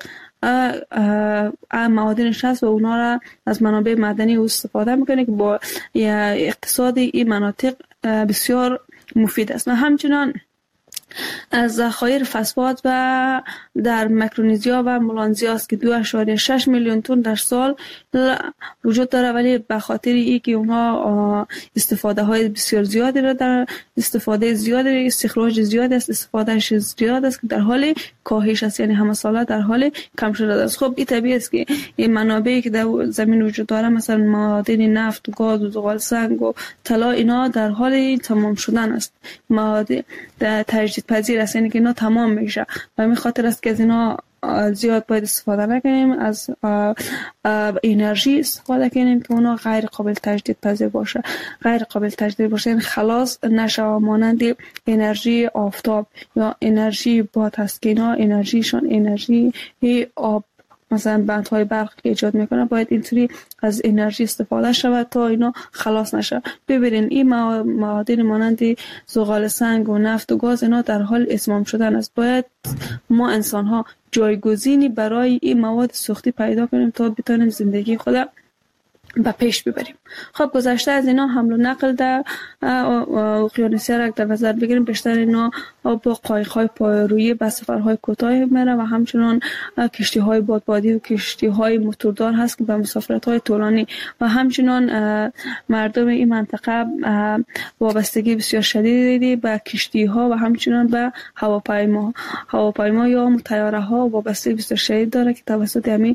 معادنش هست و اونا را از منابع معدنی استفاده میکنه که با اقتصاد این مناطق بسیار مفید است و همچنان از ذخایر فسفات و در میکرونزیا و ملانزیا است که دو اشاریه شش میلیون تن در سال وجود داره ولی به خاطر ای که اونها استفاده های بسیار زیادی را در استفاده زیادی استخراج زیاد است استفادهش زیاد است که در حال کاهش است یعنی همه ساله در حال کم شده است. خب این طبیعی است که این منابعی که در زمین وجود داره مثلا معادن نفت و گاز و زغال سنگ و طلا اینا در حال تمام شدن است معادن در تجدید پذیر است یعنی که اینا تمام میشه و همین خاطر است که از اینا زیاد باید استفاده نکنیم از آه آه انرژی استفاده کنیم که اونا غیر قابل تجدید پذیر باشه غیر قابل تجدید باشه یعنی خلاص نشه مانند انرژی آفتاب یا انرژی باد هست که اینا انرژیشون انرژی آب مثلا بندهای برق که ایجاد میکنه باید اینطوری از انرژی استفاده شود تا اینا خلاص نشه. ببینین این معادن مانند زغال سنگ و نفت و گاز اینا در حال اتمام شدن است. باید ما انسان ها جایگزینی برای این مواد سوختی پیدا کنیم تا بتونیم زندگی خود به پیش ببریم. خب گذشته از اینا حمل و نقل در اقیانوسیا را در نظر بگیریم بیشتر اینا با قایق‌های پایه‌رویی به سفرهای کوتاه میره و همچنان کشتی‌های بادبادی و کشتی‌های موتوردار هست که به مسافرت‌های طولانی و همچنان مردم این منطقه وابستگی بسیار شدیدی به کشتی‌ها و همچنان به هواپیما هواپیما یا طیاره‌ها وابستگی بسیار شدید داره که توسط همین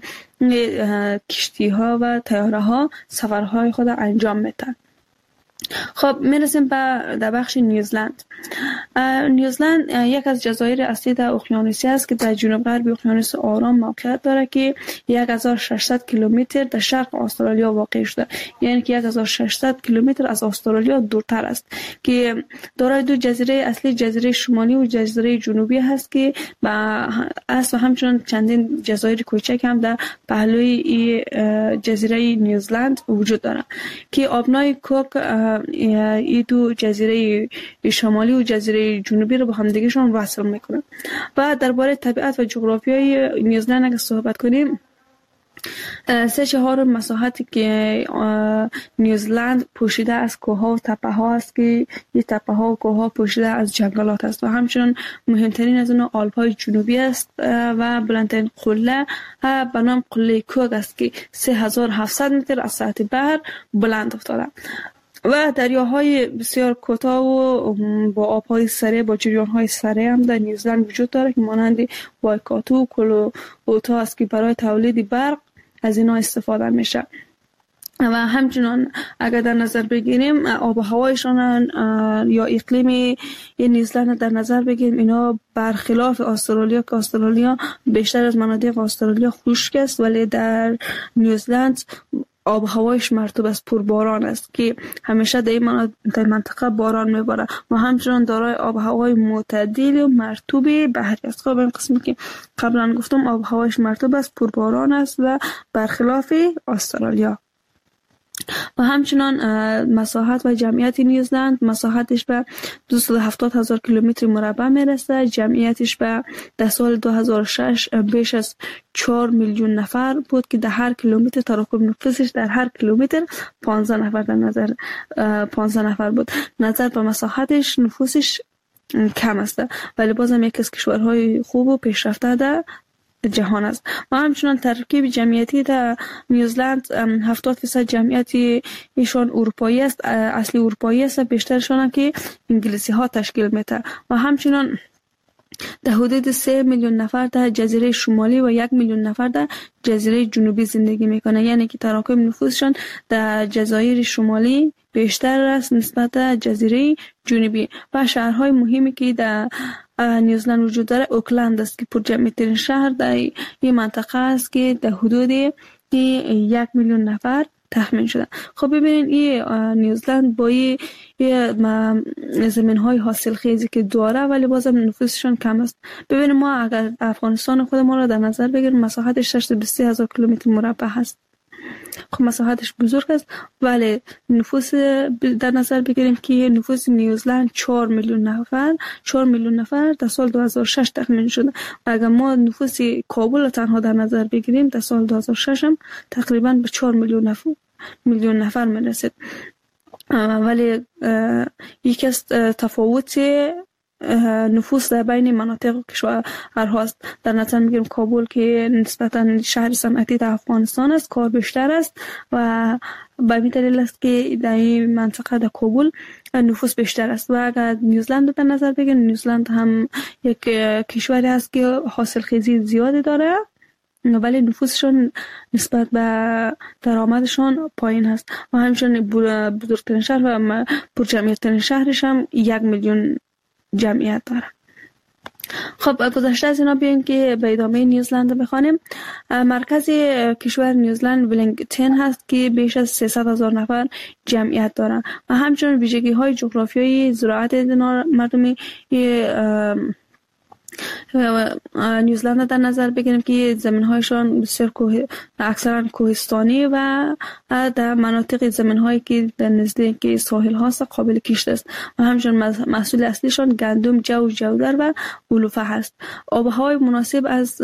کشتی‌ها و طیاره‌ها سفرهای خود انجام میدن. خب میرسیم به در بخش نیوزلند. نیوزلند یک از جزایر اصلی در اقیانوسیا است که در جنوب غرب اقیانوس آرام موقعیت داره که یک هزار و ششصد کیلومتر در شرق استرالیا واقع شده یعنی که یک هزار و ششصد کیلومتر از استرالیا دورتر است که دارای دو جزیره اصلی جزیره شمالی و جزیره جنوبی هست که با است و همچنان چندین جزایر کوچک هم در پهلوی جزیره نیوزلند وجود داره که آبنای کوک این دو جزیره شمالی و جزیره جنوبی رو با هم دیگه‌شون وصل میکنه. و درباره طبیعت و جغرافیای نیوزلند اگه صحبت کنیم سه چهار مساحتی که نیوزلند پوشیده از کوه‌ها و تپه‌ها است که این تپه‌ها و کوه‌ها پوشیده از جنگلات است و همچنین مهمترین از اونها آلپ‌های جنوبی است و بلندترین قله به نام قله کوک است که سه هزار و هفتصد متر از سطح بحر بلند افتاده و دریاهای بسیار کوتاه و با آبهای سره با جریان‌های سره هم در نیوزلند وجود داره که مانند وایکاتو کلو اوتا است که برای تولید برق از اینا استفاده میشه و همچنان اگر در نظر بگیریم آب و هوایشان یا اقلیم نیوزلند در نظر بگیریم اینا برخلاف استرالیا که استرالیا بیشتر از مناطق استرالیا خشک است ولی در نیوزلند آب و هوایش مرطوب است، پر باران است که همیشه در این منطقه باران میباره و همچنان دارای آب و هوای معتدل و مرطوب بحری است. خب این قسمی که قبلا گفتم آب و هوایش مرطوب است، پر باران است و برخلاف استرالیا. و همچنان مساحت و جمعیت نیوزلند، مساحتش به دویست و هفتاد هزار کیلومتر مربع میرسه. جمعیتش به در سال دو هزار و شش بیش از چهار میلیون نفر بود که در هر کیلومتر تراکم نفوسش در هر کیلومتر پانزده نفر در نظر پانزده نفر بود. نظر به مساحتش نفوسش کم است ولی بازم یک از کشورهای خوب و پیشرفته در جهان است. و همچنان ترکیب جمعیتی در نیوزلند هفتاد درصد جمعیتی ایشان اروپایی است، اصلی اروپایی است، بیشترشان هم که انگلیسی ها تشکیل میده. و همچنان در حدود سه میلیون نفر در جزیره شمالی و یک میلیون نفر در جزیره جنوبی زندگی میکنه، یعنی که تراکم نفوسشان در جزایر شمالی بیشتر است نسبت در جزیره جنوبی. و شهرهای مهمی که در نیوزلند وجود داره اوکلند است که پر جمعیت ترین شهر در این منطقه است که در حدود یک میلیون نفر تخمین شده. خب ببینید این نیوزلند با این زمین های حاصل خیزی که داره ولی بازم نفوسشان کم است. ببینید ما اگر افغانستان خود ما را در نظر بگیریم مساحتش ششصد و بیست هزار کیلومتر مربع هست. خب مساحتش بزرگ است ولی نفوس در نظر بگیریم که نفوس نیوزلند چهار میلیون نفر چهار میلیون نفر در سال دو هزار و شش تخمین شده. اگر ما نفوس کابل تنها در نظر بگیریم در سال دو هزار و شش هم تقریبا به چهار میلیون نفر میلیون نفر میرسید. ولی یکی از تفاوت نفوس در بین مناطق کشورها است. در نظر میگیریم کابل که نسبتا شهر صنعتی در افغانستان است، کار بیشتر است و به این دلیل است که در این منطقه در کابل نفوس بیشتر است. و اگر نیوزلند در نظر بگیریم نیوزلند هم یک کشوری است که حاصل خیزی زیادی داره ولی نفوسشون نسبت به درآمدشون پایین هست و همچنین بزرگترین شهر و پرجمعیت‌ترین شهرش هم یک میلیون جمعیت داره. خب گذشته از اینا بیایم که به ادامه نیوزلند بخوانیم. مرکز کشور نیوزلند ولینگتون هست که بیش از سیصد هزار نفر جمعیت داره و همچنین ویژگی های جغرافیایی زراعت مردمی نیوزلند در نظر بگیریم که زمین هایشان بسیار کوه اکثرا کوهستانی و در مناطق زمین هایی که در نزدیک ساحل هاست قابل کشت است و همچنین محصول اصلیشان گندم، جو، جودر و علوفه هست. آب و هوای مناسب از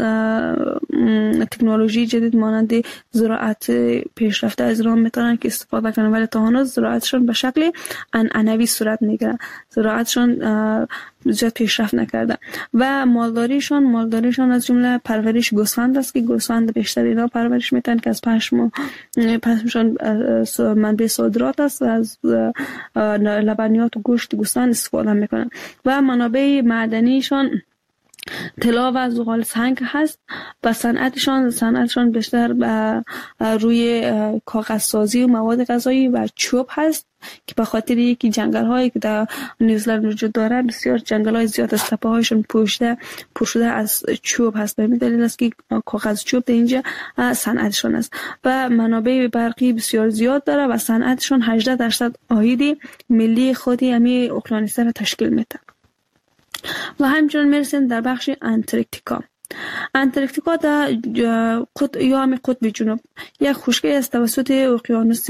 تکنولوژی جدید مانند زراعت پیشرفته از راه میتونن که استفاده کنن ولی تا هنوز زراعتشان به شکل عنعنوی صورت میگیره، زراعتشان زیاد پیشرفت نکرده. و مالداریشان مالداریشان از جمله پرورش گوسفند است که گوسفند بیشتر اینا پرورش میتن که از پشم پشمشان منبع صادرات است و از لبنیات و گوشت گوسفند استفاده میکنن. و منابع معدنیشان طلا و زغال سنگ هست و صنعتشان صنعتشان بیشتر به روی کاغذ سازی و مواد غذایی و چوب هست که به خاطر یکی جنگل هایی که در نیوزلند وجود داره بسیار جنگل های زیاد از تپه هایشون پوشیده پوشیده از چوب هست. به این دلیل است که کاغذ چوب در اینجا صنعتشان است. و منابع برقی بسیار زیاد داره و صنعتشان هجده درصد عاید ملی خودی امی اقیانوس‌ها را تشکیل میده. و همچنین میرسیم در بخش انتارکتیکا. انتارکتیکا در قطب یا هم قطب جنوب یک خشکی است توسط اقیانوس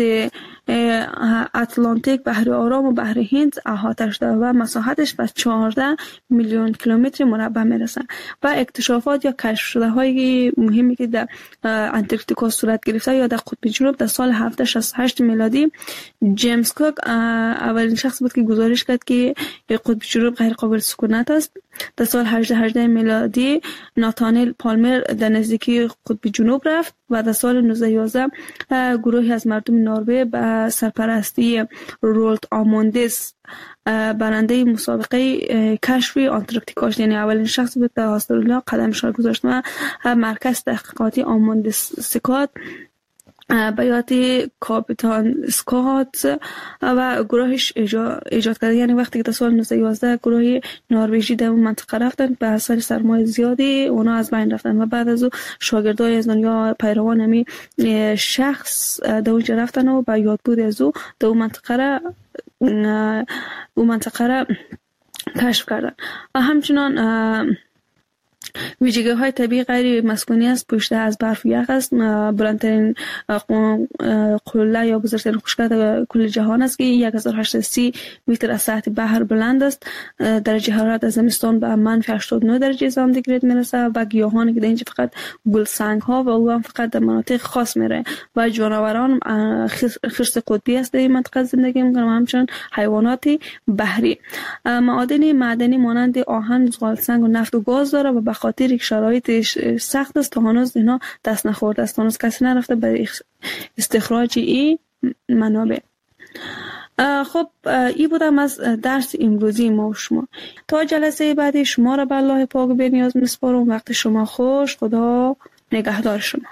اتلانتیک، بحر آرام و بحر هند احاطه شده و مساحتش به چهارده میلیون کیلومتر مربع میرسه. و اکتشافات یا کشف شده های مهمی که در انتارکتیکا صورت گرفته یا در قطب جنوب در سال هفتصد و شصت و هشت میلادی جیمز کوک اولین شخص بود که گزارش کرد که قطب جنوب غیر قابل سکونت است. در سال هجده هجده میلادی ناتانیل پالمر در نزدیکی قطب جنوب رفت و در سال نوزده یازده گروهی از مردم نروژ به سرپرستی رولت آموندس برنده مسابقه کشف انتارکتیکا، یعنی اولین شخص بود در استرالیا قدمش را گذاشت و مرکز تحقیقاتی آموندس سکات بیات کاپیتان اسکات و گروهش ایجاد کرده. یعنی وقتی که در سال نوزده یازده گروه نروژی در اون منطقه رفتن به اثر سرمایه زیادی اونا از بین رفتن و بعد از او شاگردای از یا پیروان همی شخص در اونجا رفتن و با یادبود از او در اون منطقه را اون منطقه را کشف کردن. و همچنان ویژگی های طبیعی غیر مسکونی است، پوشیده از برف و یخ است، بلندترین قله یا بزرگترین خشکیدن کل جهان است که یک هزار و هشتصد و سی متر از سطح بحر بلند است. درجه حرارت از زمستان به منفی هشتاد و نه درجه سانتیگراد میرسه و گیاهانی که در اینجا فقط گلسنگ ها و او هم فقط در مناطق خاص میره و جانوران خرس قطبی است در این منطقه زندگی میکنن و همچنین حیوانات بحری. معادن معدنی مانند آهن، زغال سنگ و نفت و گاز داره و به خاطر یک شرایط سخت است تا هنوز اینا دست نخورده است، هنوز کسی نرفته برای استخراج این منابع. خب این بودم از درس امروزی ما و شما. تا جلسه بعدی شما را به الله پاک و بی‌نیاز میسپارم. وقت شما خوش. خدا نگهدار شما.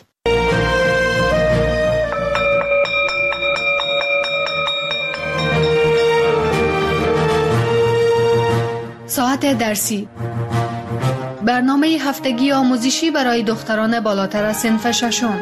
ساعت درسی، برنامه هفتگی آموزشی برای دختران بالاتر از صنف ششم.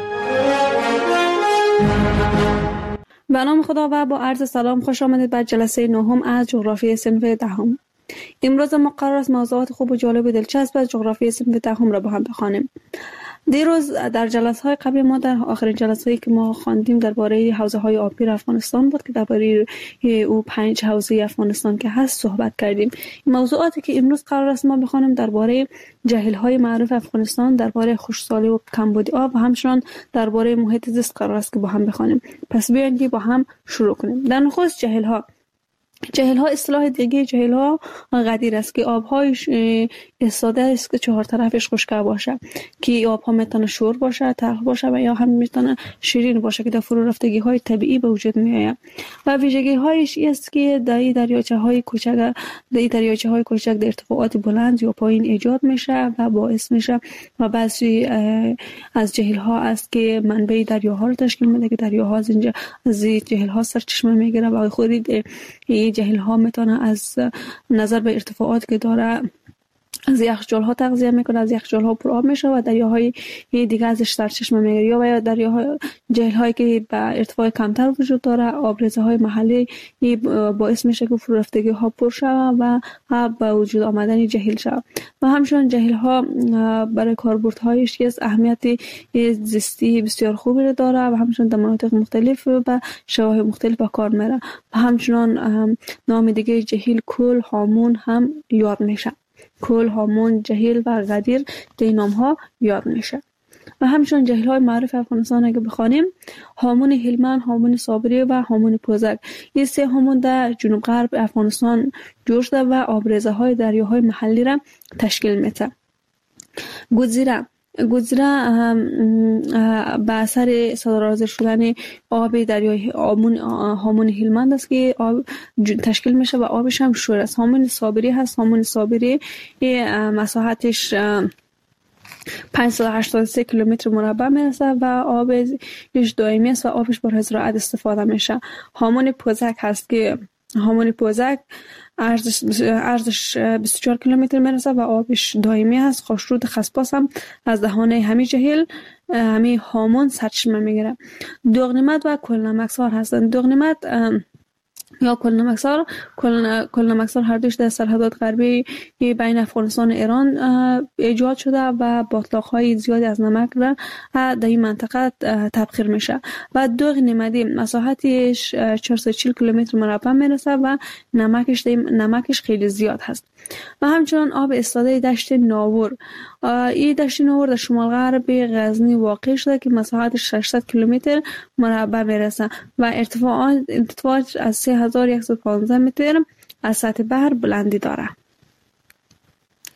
به نام خدا و با عرض سلام خوش آمدید به جلسه نهم از جغرافی صنف دهم. امروز ما قرار است موضوعات خوب و جالب و دلچسب از جغرافی صنف دهم را با هم بخوانیم. دیروز در جلسه های قبل ما در آخرین جلسه هایی که ما خواندیم درباره حوزه های آبی افغانستان بود که درباره او پنج حوزه افغانستان که هست صحبت کردیم. موضوعاتی که امروز قرار است ما بخوانیم درباره جهیل های معروف افغانستان، درباره خشکسالی و کمبود آب و همچنین درباره محیط زیست قرار است که با هم بخوانیم. پس بیاین که با هم شروع کنیم. در نخست جهیل ها. جهیل ها اصطلاح دیگه جهیل ها غدیر است که آبهایش ایستاده است که چهار طرفش خشک باشه، که آب ها میتونه شور باشه، تلخ باشه و یا هم میتونه شیرین باشه که در فرو رفتگی های طبیعی به وجود میآید. و ویژگی هایش است که در دریاچه های کوچک در دریاچه های کوچک در ارتفاعات بلند یا پایین ایجاد میشه و باعث میشه و بعضی از جهیل ها است که منبع دریاها رو تشکیل میده که دریاها از اینجا از جهیل ها سرچشمه میگیره و خود جهیل ها میتونه از نظر به ارتفاعات که داره از یخچال ها تغذیه میکنه، از یخچال ها پر آب میشه و دریاهای دیگه ازش سرچشمه میگیره. یا یا دریاهای جهیل هایی که به ارتفاع کمتر وجود داره، آبریزه های محلی باعث میشه که فرو رفتگی ها پر شود و به وجود آمدن جهیل شود. و همچنین جهیل ها برای کاربردهایش از اهمیت زیستی بسیار خوبی داره و همچنین در مناطق مختلف و شواهد مختلف به کار میره. و همچنین نام دیگه جهیل کل، هامون هم یاد میشه. کل، هامون، جهیل و غدیر در این نام ها یاد میشه. و همچنین جهیل های معروف افغانستان اگه بخوانیم، هامون هلمند، هامون صابری و هامون پوزک. این سه هامون در جنوب غرب افغانستان جور شده و آبریزه های دریاهای محلی را تشکیل میده. گزیره گزیره به اثر صدراضر شدن آب دریای آمون هامون هلمند است که آب تشکیل میشه و آبش هم شور است. هامون صابری هست. هامون صابری مساحتش پانصد و هشتاد و سه کیلومتر مربع میرسه و آبش دائمی است و آبش برای زراعت استفاده میشه. هامون پوزک هست که هامون پوزک ارزش ارزش بیست و چهار کیلومتر میرسه و آبش دائمی است. خاشرود خسپاس هم از دهانه همین جهیل همین هامون سرچشمه میگیره. دوغنمد و کلنمکسار هستند. دوغنمد یا کلنمکسار کلنمکسار هر دوش در سرحدات غربی بین افغانستان و ایران ایجاد شده و باطلاق‌های زیادی از نمک را در این منطقه تبخیر میشه. و دوغ نمدی مساحتش چهارصد و چهل کیلومتر مربع میرسه و نمکش نمکش خیلی زیاد هست. و همچنین آب ایستاده دشت ناور. این دشت ناور در شمال غرب غزنی واقع شده که مساحتش ششصد کیلومتر مربع میرسه و ارتفاع ارتفاعش از سه هزار و صد و پانزده متر از سطح بحر بلندی داره.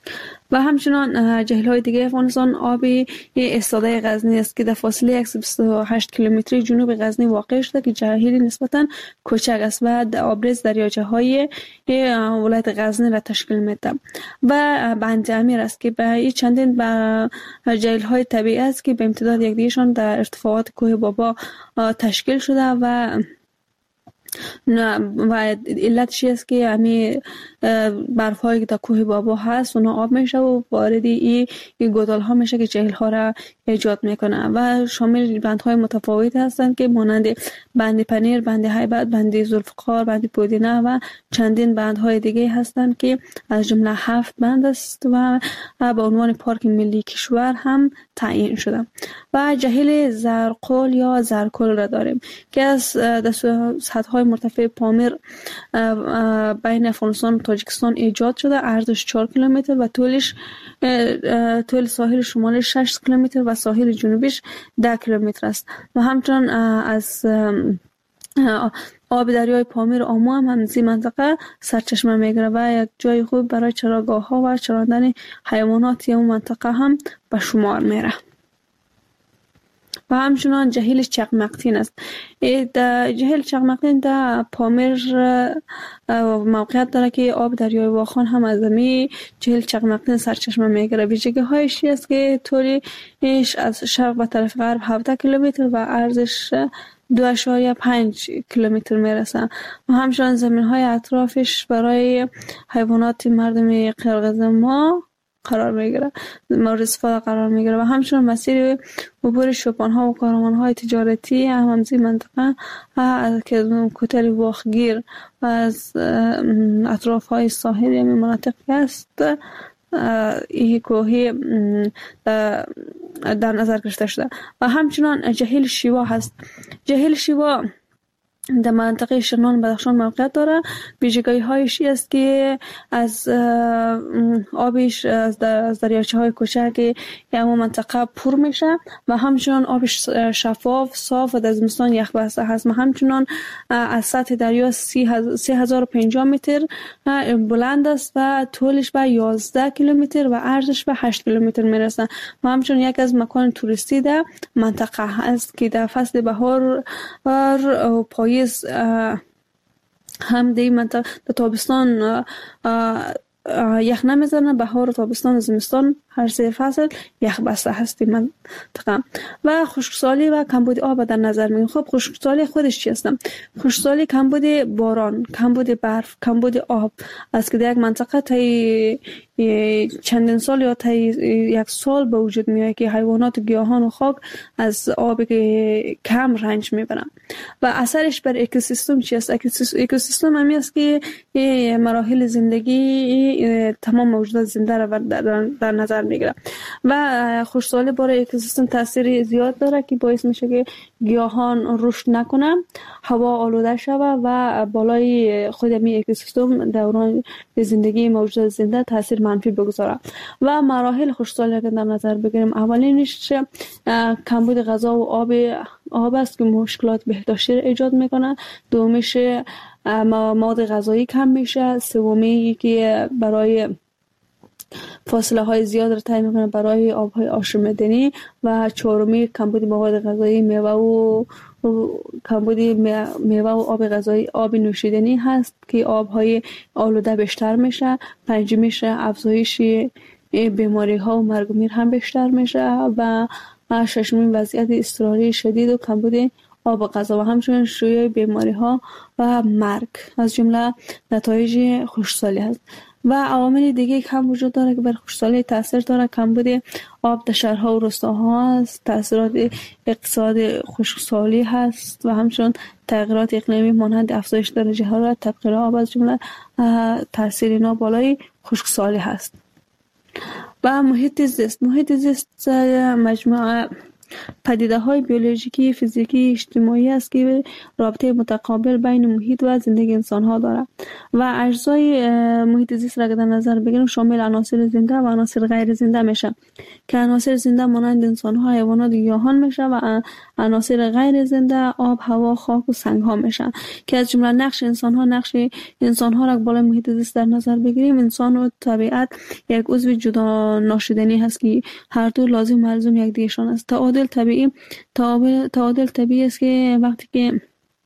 و همچنان جهیل‌های دیگه افغانستان آبی استاده غزنی است که در فاصله صد و بیست و هشت کیلومتری جنوب غزنی واقع شده که جهیل نسبتاً کوچک است و آبریز دریاچه‌های ولایت غزنی را تشکیل میده و بند امیر است که به چندین به جهیل‌های طبیعی است که به امتداد یکدیگرشان در ارتفاعات کوه بابا تشکیل شده و نه و علتش است که همین برف هایی که در کوه بابا هست اونا آب میشه و واردی این گودال ها میشه که جهیل ها را ایجاد میکنه و شامل بند های متفاوت هستند که مانند بند پنیر، بند هیبت، بند ذوالفقار، بند پودینه و چندین بند های دیگه هستند که از جمله هفت بند است و به عنوان پارک ملی کشور هم تعیین شده. و جهیل زرقل یا زرکل را داریم که از سطح های مرتفع پامیر بین افغانستان و تاجیکستان ایجاد شده. عرضش چهار کیلومتر و طولش طول ساحل شمالی شش کیلومتر و ساحل جنوبیش ده کیلومتر است و همچنان از آب دریای پامیر آمو هم همزی منطقه سرچشمه میگیره و یک جای خوب برای چراگاه ها و چراندن حیوانات یا منطقه هم به شمار میره. و همچنان جهیل چقمقتین است. جهیل چقمقتین در پامیر موقعیت داره که آب دریای واخان هم از می جهیل چقمقتین سرچشمه میگیره. ویژگی هایش است که طولش از شرق به طرف غرب هفده کیلومتر و عرضش دو اشاریه پنج کیلومتر میرسه و همچنان زمین های اطرافش برای حیوانات مردم قرقیز ما قرار میگیره مورد استفاده قرار میگیره و همچنان مسیر عبور شوپان ها و کاروان های تجارتی همزی منطقه که کوتل واخگیر و از اطراف های ساحلی همین مناطق است این کوهی در نظر گرفته شده. و همچنان جهیل شیوا هست. جهیل شیوا در منطقه شرنان بدخشان موقعیت داره. ویژگی هایش است که از آبش از دریاچه های کوچک همون منطقه پر میشه و همچنان آبش شفاف صاف و در زمستان یخ بسته هست و همچنان از سطح دریا سه هزار و پنجاه متر بلند است و طولش به یازده کیلومتر و عرضش به هشت کیلومتر میرسه و همچنان یک از مکان توریستی در منطقه است که در فصل بهار و پاییز هم دی منطقه در تابستان یخ نمیزنه، بهار و تابستان و زمستان هر سه فصل یخ بسته هستی منطقه. و خشکسالی و کمبود آب در نظر میگیریم. خب خشکسالی خودش چی هستم؟ خشکسالی کمبود باران، کمبود برف، کمبود آب است که در یک منطقه تا چندین سال یا تا یک سال به وجود میاد که حیوانات و گیاهان و خاک از آب کم رنج میبرن. و اثرش بر اکوسیستم چی است؟ اکوسیستم همی است که مراحل زندگی تمام موجودات زنده را در نظر میگیره و خشکسالی برای اکوسیستم تاثیر زیاد داره که باعث میشه که گیاهان رشد نکنه، هوا آلوده شود و بالای خود می اکوسیستم دوران زندگی موجودات زنده تاثیر منفی بگذاره. و مراحل خشکسالی که در نظر بگیریم، اولینش کمبود غذا و آب آب است که مشکلات بهداشتی ایجاد میکنه. دومیش مواد غذایی کم میشه. سومی که برای فاصله های زیاد را تعیین میکنه برای آب های آشامیدنی. و چهارمی کمبود مواد غذایی، میوه و کمبود میوه و آب غذایی، آب نوشیدنی هست که آب های آلوده بیشتر میشه. پنجمیش افزایش بیماری ها و مرگ و میر هم بیشتر میشه. و ششمی وضعیت اضطراری شدید و کمبود آب غذا و همچنین شیوع بیماری ها و مرگ از جمله نتایج خشکسالی هست. و عوامل دیگه هم وجود داره که بر خشکسالی تاثیر داره. کمبود آب در شهرها و روستاها است، تاثیرات اقتصاد خشکسالی هست و همچنین تغییرات اقلیمی مانند افزایش درجه حرارت، تبخیر آب از جمله تاثیر اینا بالای خشکسالی هست. و محیط زیست. محیط زیست مجموعه پدیده های بیولوژیکی، فیزیکی، اجتماعی است که رابطه متقابل بین محیط و زندگی انسان ها دارد. و اجزای محیط زیست را که در نظر بگیریم شامل عناصر زنده و عناصر غیر زنده میشه که عناصر زنده مانند انسان ها، حیوانات و گیاهان میشه و عناصر غیر زنده آب، هوا، خاک و سنگ ها میشن که از جمله نقش انسان ها نقش انسان ها را بالای محیط زیست در نظر بگیریم، انسان و طبیعت یک عضو جدا ناشدنی هست که هر دو لازم و ملزوم یک دیگرشان است. تعادل طبیعی تعادل طبیعی است که وقتی که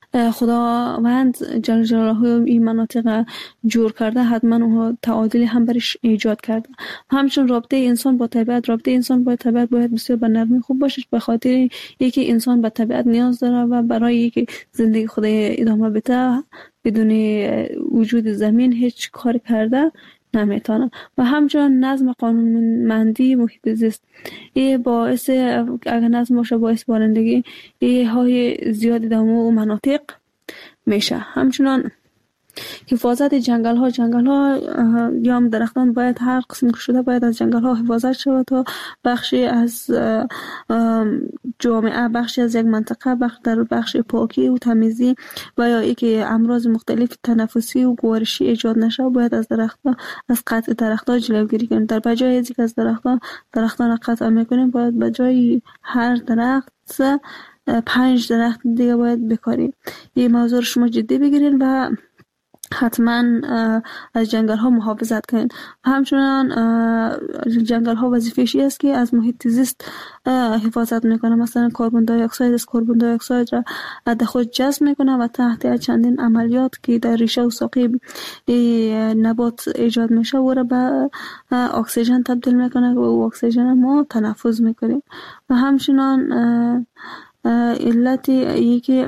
خداوند جل جلاله این مناطق جور کرده، حتما اون تعادلی هم برش ایجاد کرده. همچنین رابطه انسان با طبیعت رابطه انسان با طبیعت باید بسیار به نرمی خوب باشه، به خاطر اینکه انسان به طبیعت نیاز داره و برای اینکه زندگی خود ادامه بده بدون وجود زمین هیچ کار کرده نمیتونه. و همچنین نظم قانونمندی محیط زیست، این باعث اگر نظم باشه باعث بارندگی های زیادی در اون مناطق میشه. همچنین حفاظت جنگل ها جنگل ها یا هم درختان باید هر قسم که شده باید از جنگل ها حفاظت شود تا بخشی از جامعه، بخشی از یک منطقه، بخش در بخش پاکی و تمیزی و یا ای که امراض مختلف تنفسی و گوارشی ایجاد نشه باید از درختان از قطع درختان جلوگیری کنیم. در بجای از اینکه از درختان درختان قطع میکنیم باید بجای هر درخت پنج درخت دیگه باید بکاریم. این موضوع رو شما جدی بگیرین و حتما از جنگل ها محافظت کنین. همچنان جنگل ها وظیفه‌اش است که از محیط زیست حفاظت میکنه، مثلا کربن دی اکساید از کربن دی اکساید را در خود جذب میکنه و تحت چندین عملیات که در ریشه و ساقه نبات ایجاد میشه و را به اکسیژن تبدیل میکنه و اکسیژن ما تنفس میکنیم. و همچنان علت یکی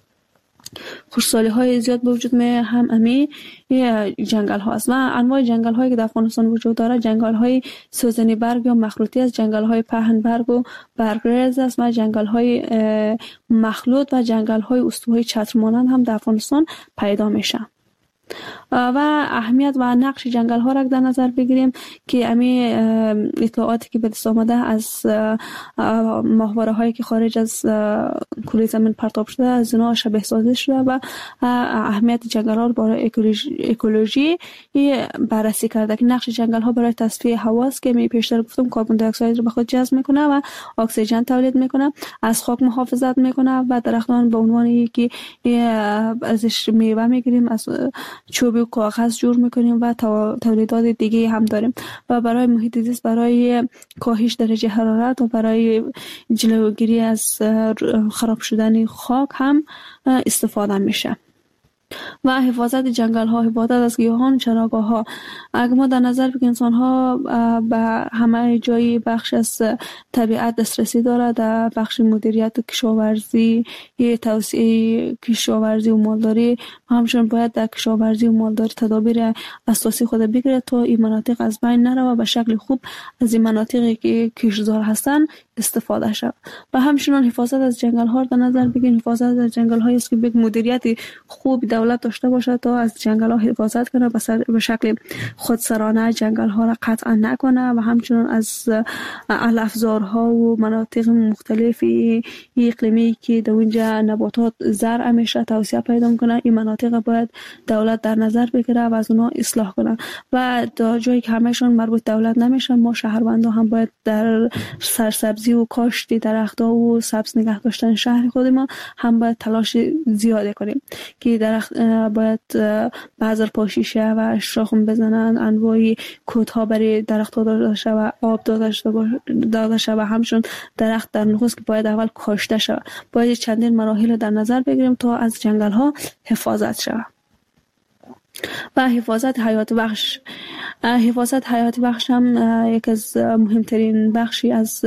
خوشسالی های زیاد به وجود می هم امی جنگل هاست و انواع جنگل هایی که در افغانستان وجود داره جنگل های سوزنی برگ یا مخلوطی است، جنگل های پهن برگ و برگریز است و جنگل های مخلوط و جنگل های استوایی چتر مانند هم در افغانستان پیدا میشه. و اهمیت و نقش جنگل ها را در نظر بگیریم که امی اطلاعاتی که به دست آمده از ماهواره هایی که خارج از کره زمین پرتاب شده از اینا شبیه سازی شده و اهمیت جنگل ها برای اکولوژی, اکولوژی بررسی کرده که نقش جنگل ها برای تصفیه هوا است که می پیشتر گفتم کربن دی اکساید رو به خود جذب میکنه و اکسیژن تولید میکنه، از خاک محافظت میکنه و درختان به عنوان یکی ازش میوه میگیریم، از چوب و کاغذ جور میکنیم و تولیدات دیگه هم داریم و برای محیط زیست برای کاهش درجه حرارت و برای جلوگیری از خراب شدن خاک هم استفاده میشه. و حفاظت جنگل ها، حفاظت از گیاهان، چراگاه ها. اگر ما در نظر بگیریم انسان ها به همه جای بخش از طبیعت دسترسی داره، در بخش مدیریت و کشاورزی، توسعه کشاورزی و مالداری، همچنین باید در کشاورزی و مالداری تدابیر اساسی خود بگیره تا این مناطق از بین نره و به شکل خوب از این مناطقی که کشتزار هستن استفاده شود. و همچنین حفاظت از جنگل ها در نظر بگیریم، حفاظت از جنگل هایی است که به مدیریت خوب دولت داشته باشه تا از جنگل ها حفاظت کنه، به شکل خودسرانه جنگل ها را قطع نکنه و همچنین از علفزارها و مناطق مختلفی اقلیمی که در اونجا نباتات زرع میشه توسعه پیدا میکنه، این مناطق باید دولت در نظر بگیره و از اونها اصلاح کنه. و در جایی که همهشون مربوط دولت نمیشن ما شهروندا هم باید در سرسبزی و کاشت درخت‌ها و سبز نگه داشتن شهر خود ما هم باید تلاش زیاده کنیم که درخت باید بذر پاشی شه و شاخم بزنن، انواعی کودها برای درخت‌ها داده شه و آب داده شه داده شه و همچنین درخت در نخست که باید اول کاشته شه. باید چندین مراحل در نظر بگیریم تا از جنگل‌ها حفاظت شه. و حفاظت حیات بخش حفاظت حیات بخش هم یک از مهمترین بخشی از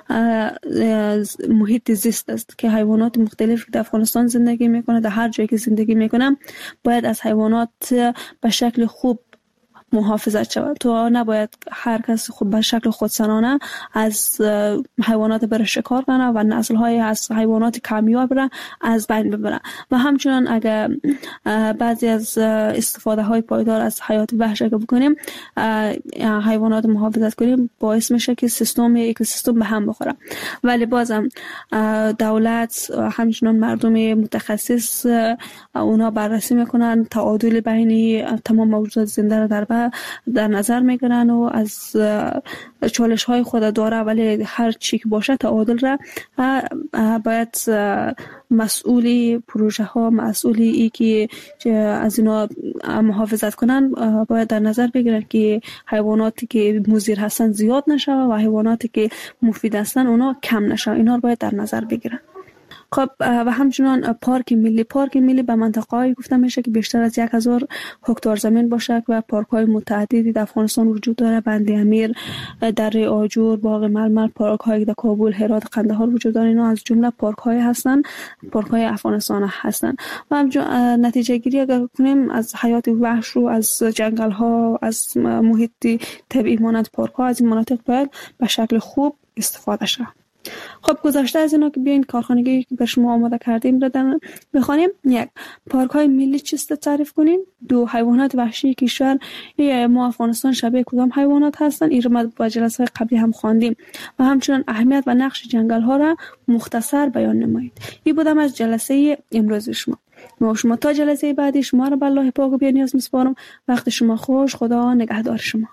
محیط زیست است که حیوانات مختلفی در افغانستان زندگی میکنه، در هر جایی که زندگی میکنه باید از حیوانات به شکل خوب محافظت شود. تو نباید هر کس خود به شکل خودسرانه از حیوانات بر شکار کنه و نسل های از حیوانات کمیاب را از بین ببره. و همچنین اگر بعضی از استفاده های پایدار از حیات وحش اگر بکنیم حیوانات محافظت کنیم باعث میشه که سیستم اکوسیستم به هم بخوره. ولی بازم دولت همچنین مردم متخصص اونا بررسی میکنن تعادل بین تمام موجودات زنده را در بر در نظر میگیرن و از چالش های خود داره، ولی هر چی که باشه تعادل را باید مسئولی پروژه ها، مسئولی ای که از اینا محافظت کنن باید در نظر بگیرن که حیواناتی که مضر هستن زیاد نشه و حیواناتی که مفید هستن اونا کم نشه. اینا رو باید در نظر بگیرن. خب و همچنان پارک ملی پارک ملی به منطقه‌ای گفته میشه که بیشتر از یک هزار هکتار زمین باشه و پارک‌های متعددی در افغانستان وجود داره. بند امیر، دره آجور، باغ ململ، پارک‌هایی در کابل، هرات، قندهار وجود داره. اینا از جمله پارک‌های هستن، پارک‌های افغانستان هستن. و نتیجه گیری اگر کنیم از حیات وحش رو، از جنگل‌ها، از محیط طبیعی مانند پارک‌ها، از این مناطق باید به شکل خوب استفاده شه. خب گذشته از اینا که بیاین کارخانگی که به شما آماده کردیم رو بخوانیم. یک، پارک های ملی چیست تعریف کنین. دو، حیوانات وحشی کشور ما افغانستان شبیه کدام حیوانات هستن. این رو ما با جلسه قبلی هم خواندیم. و همچنین اهمیت و نقش جنگل ها را مختصر بیان نمایید. این بودم از جلسه امروز شما. ما شما تا جلسه بعدی شما رو به الله پاک و بی‌نیاز میسپارم. وقت شما خوش. خدا نگهدار شما.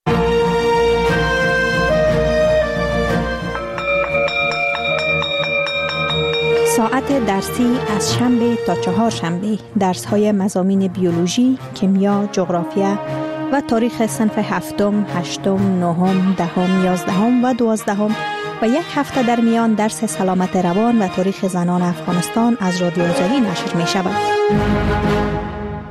ساعت درسی از شنبه تا چهار شنبه درس های مضامین بیولوژی، کیمیا، جغرافیا و تاریخ صنف هفتم، هشتم، نهم، دهم، یازدهم و دوازدهم و یک هفته در میان درس سلامت روان و تاریخ زنان افغانستان از رادیو آزادی نشر می شود.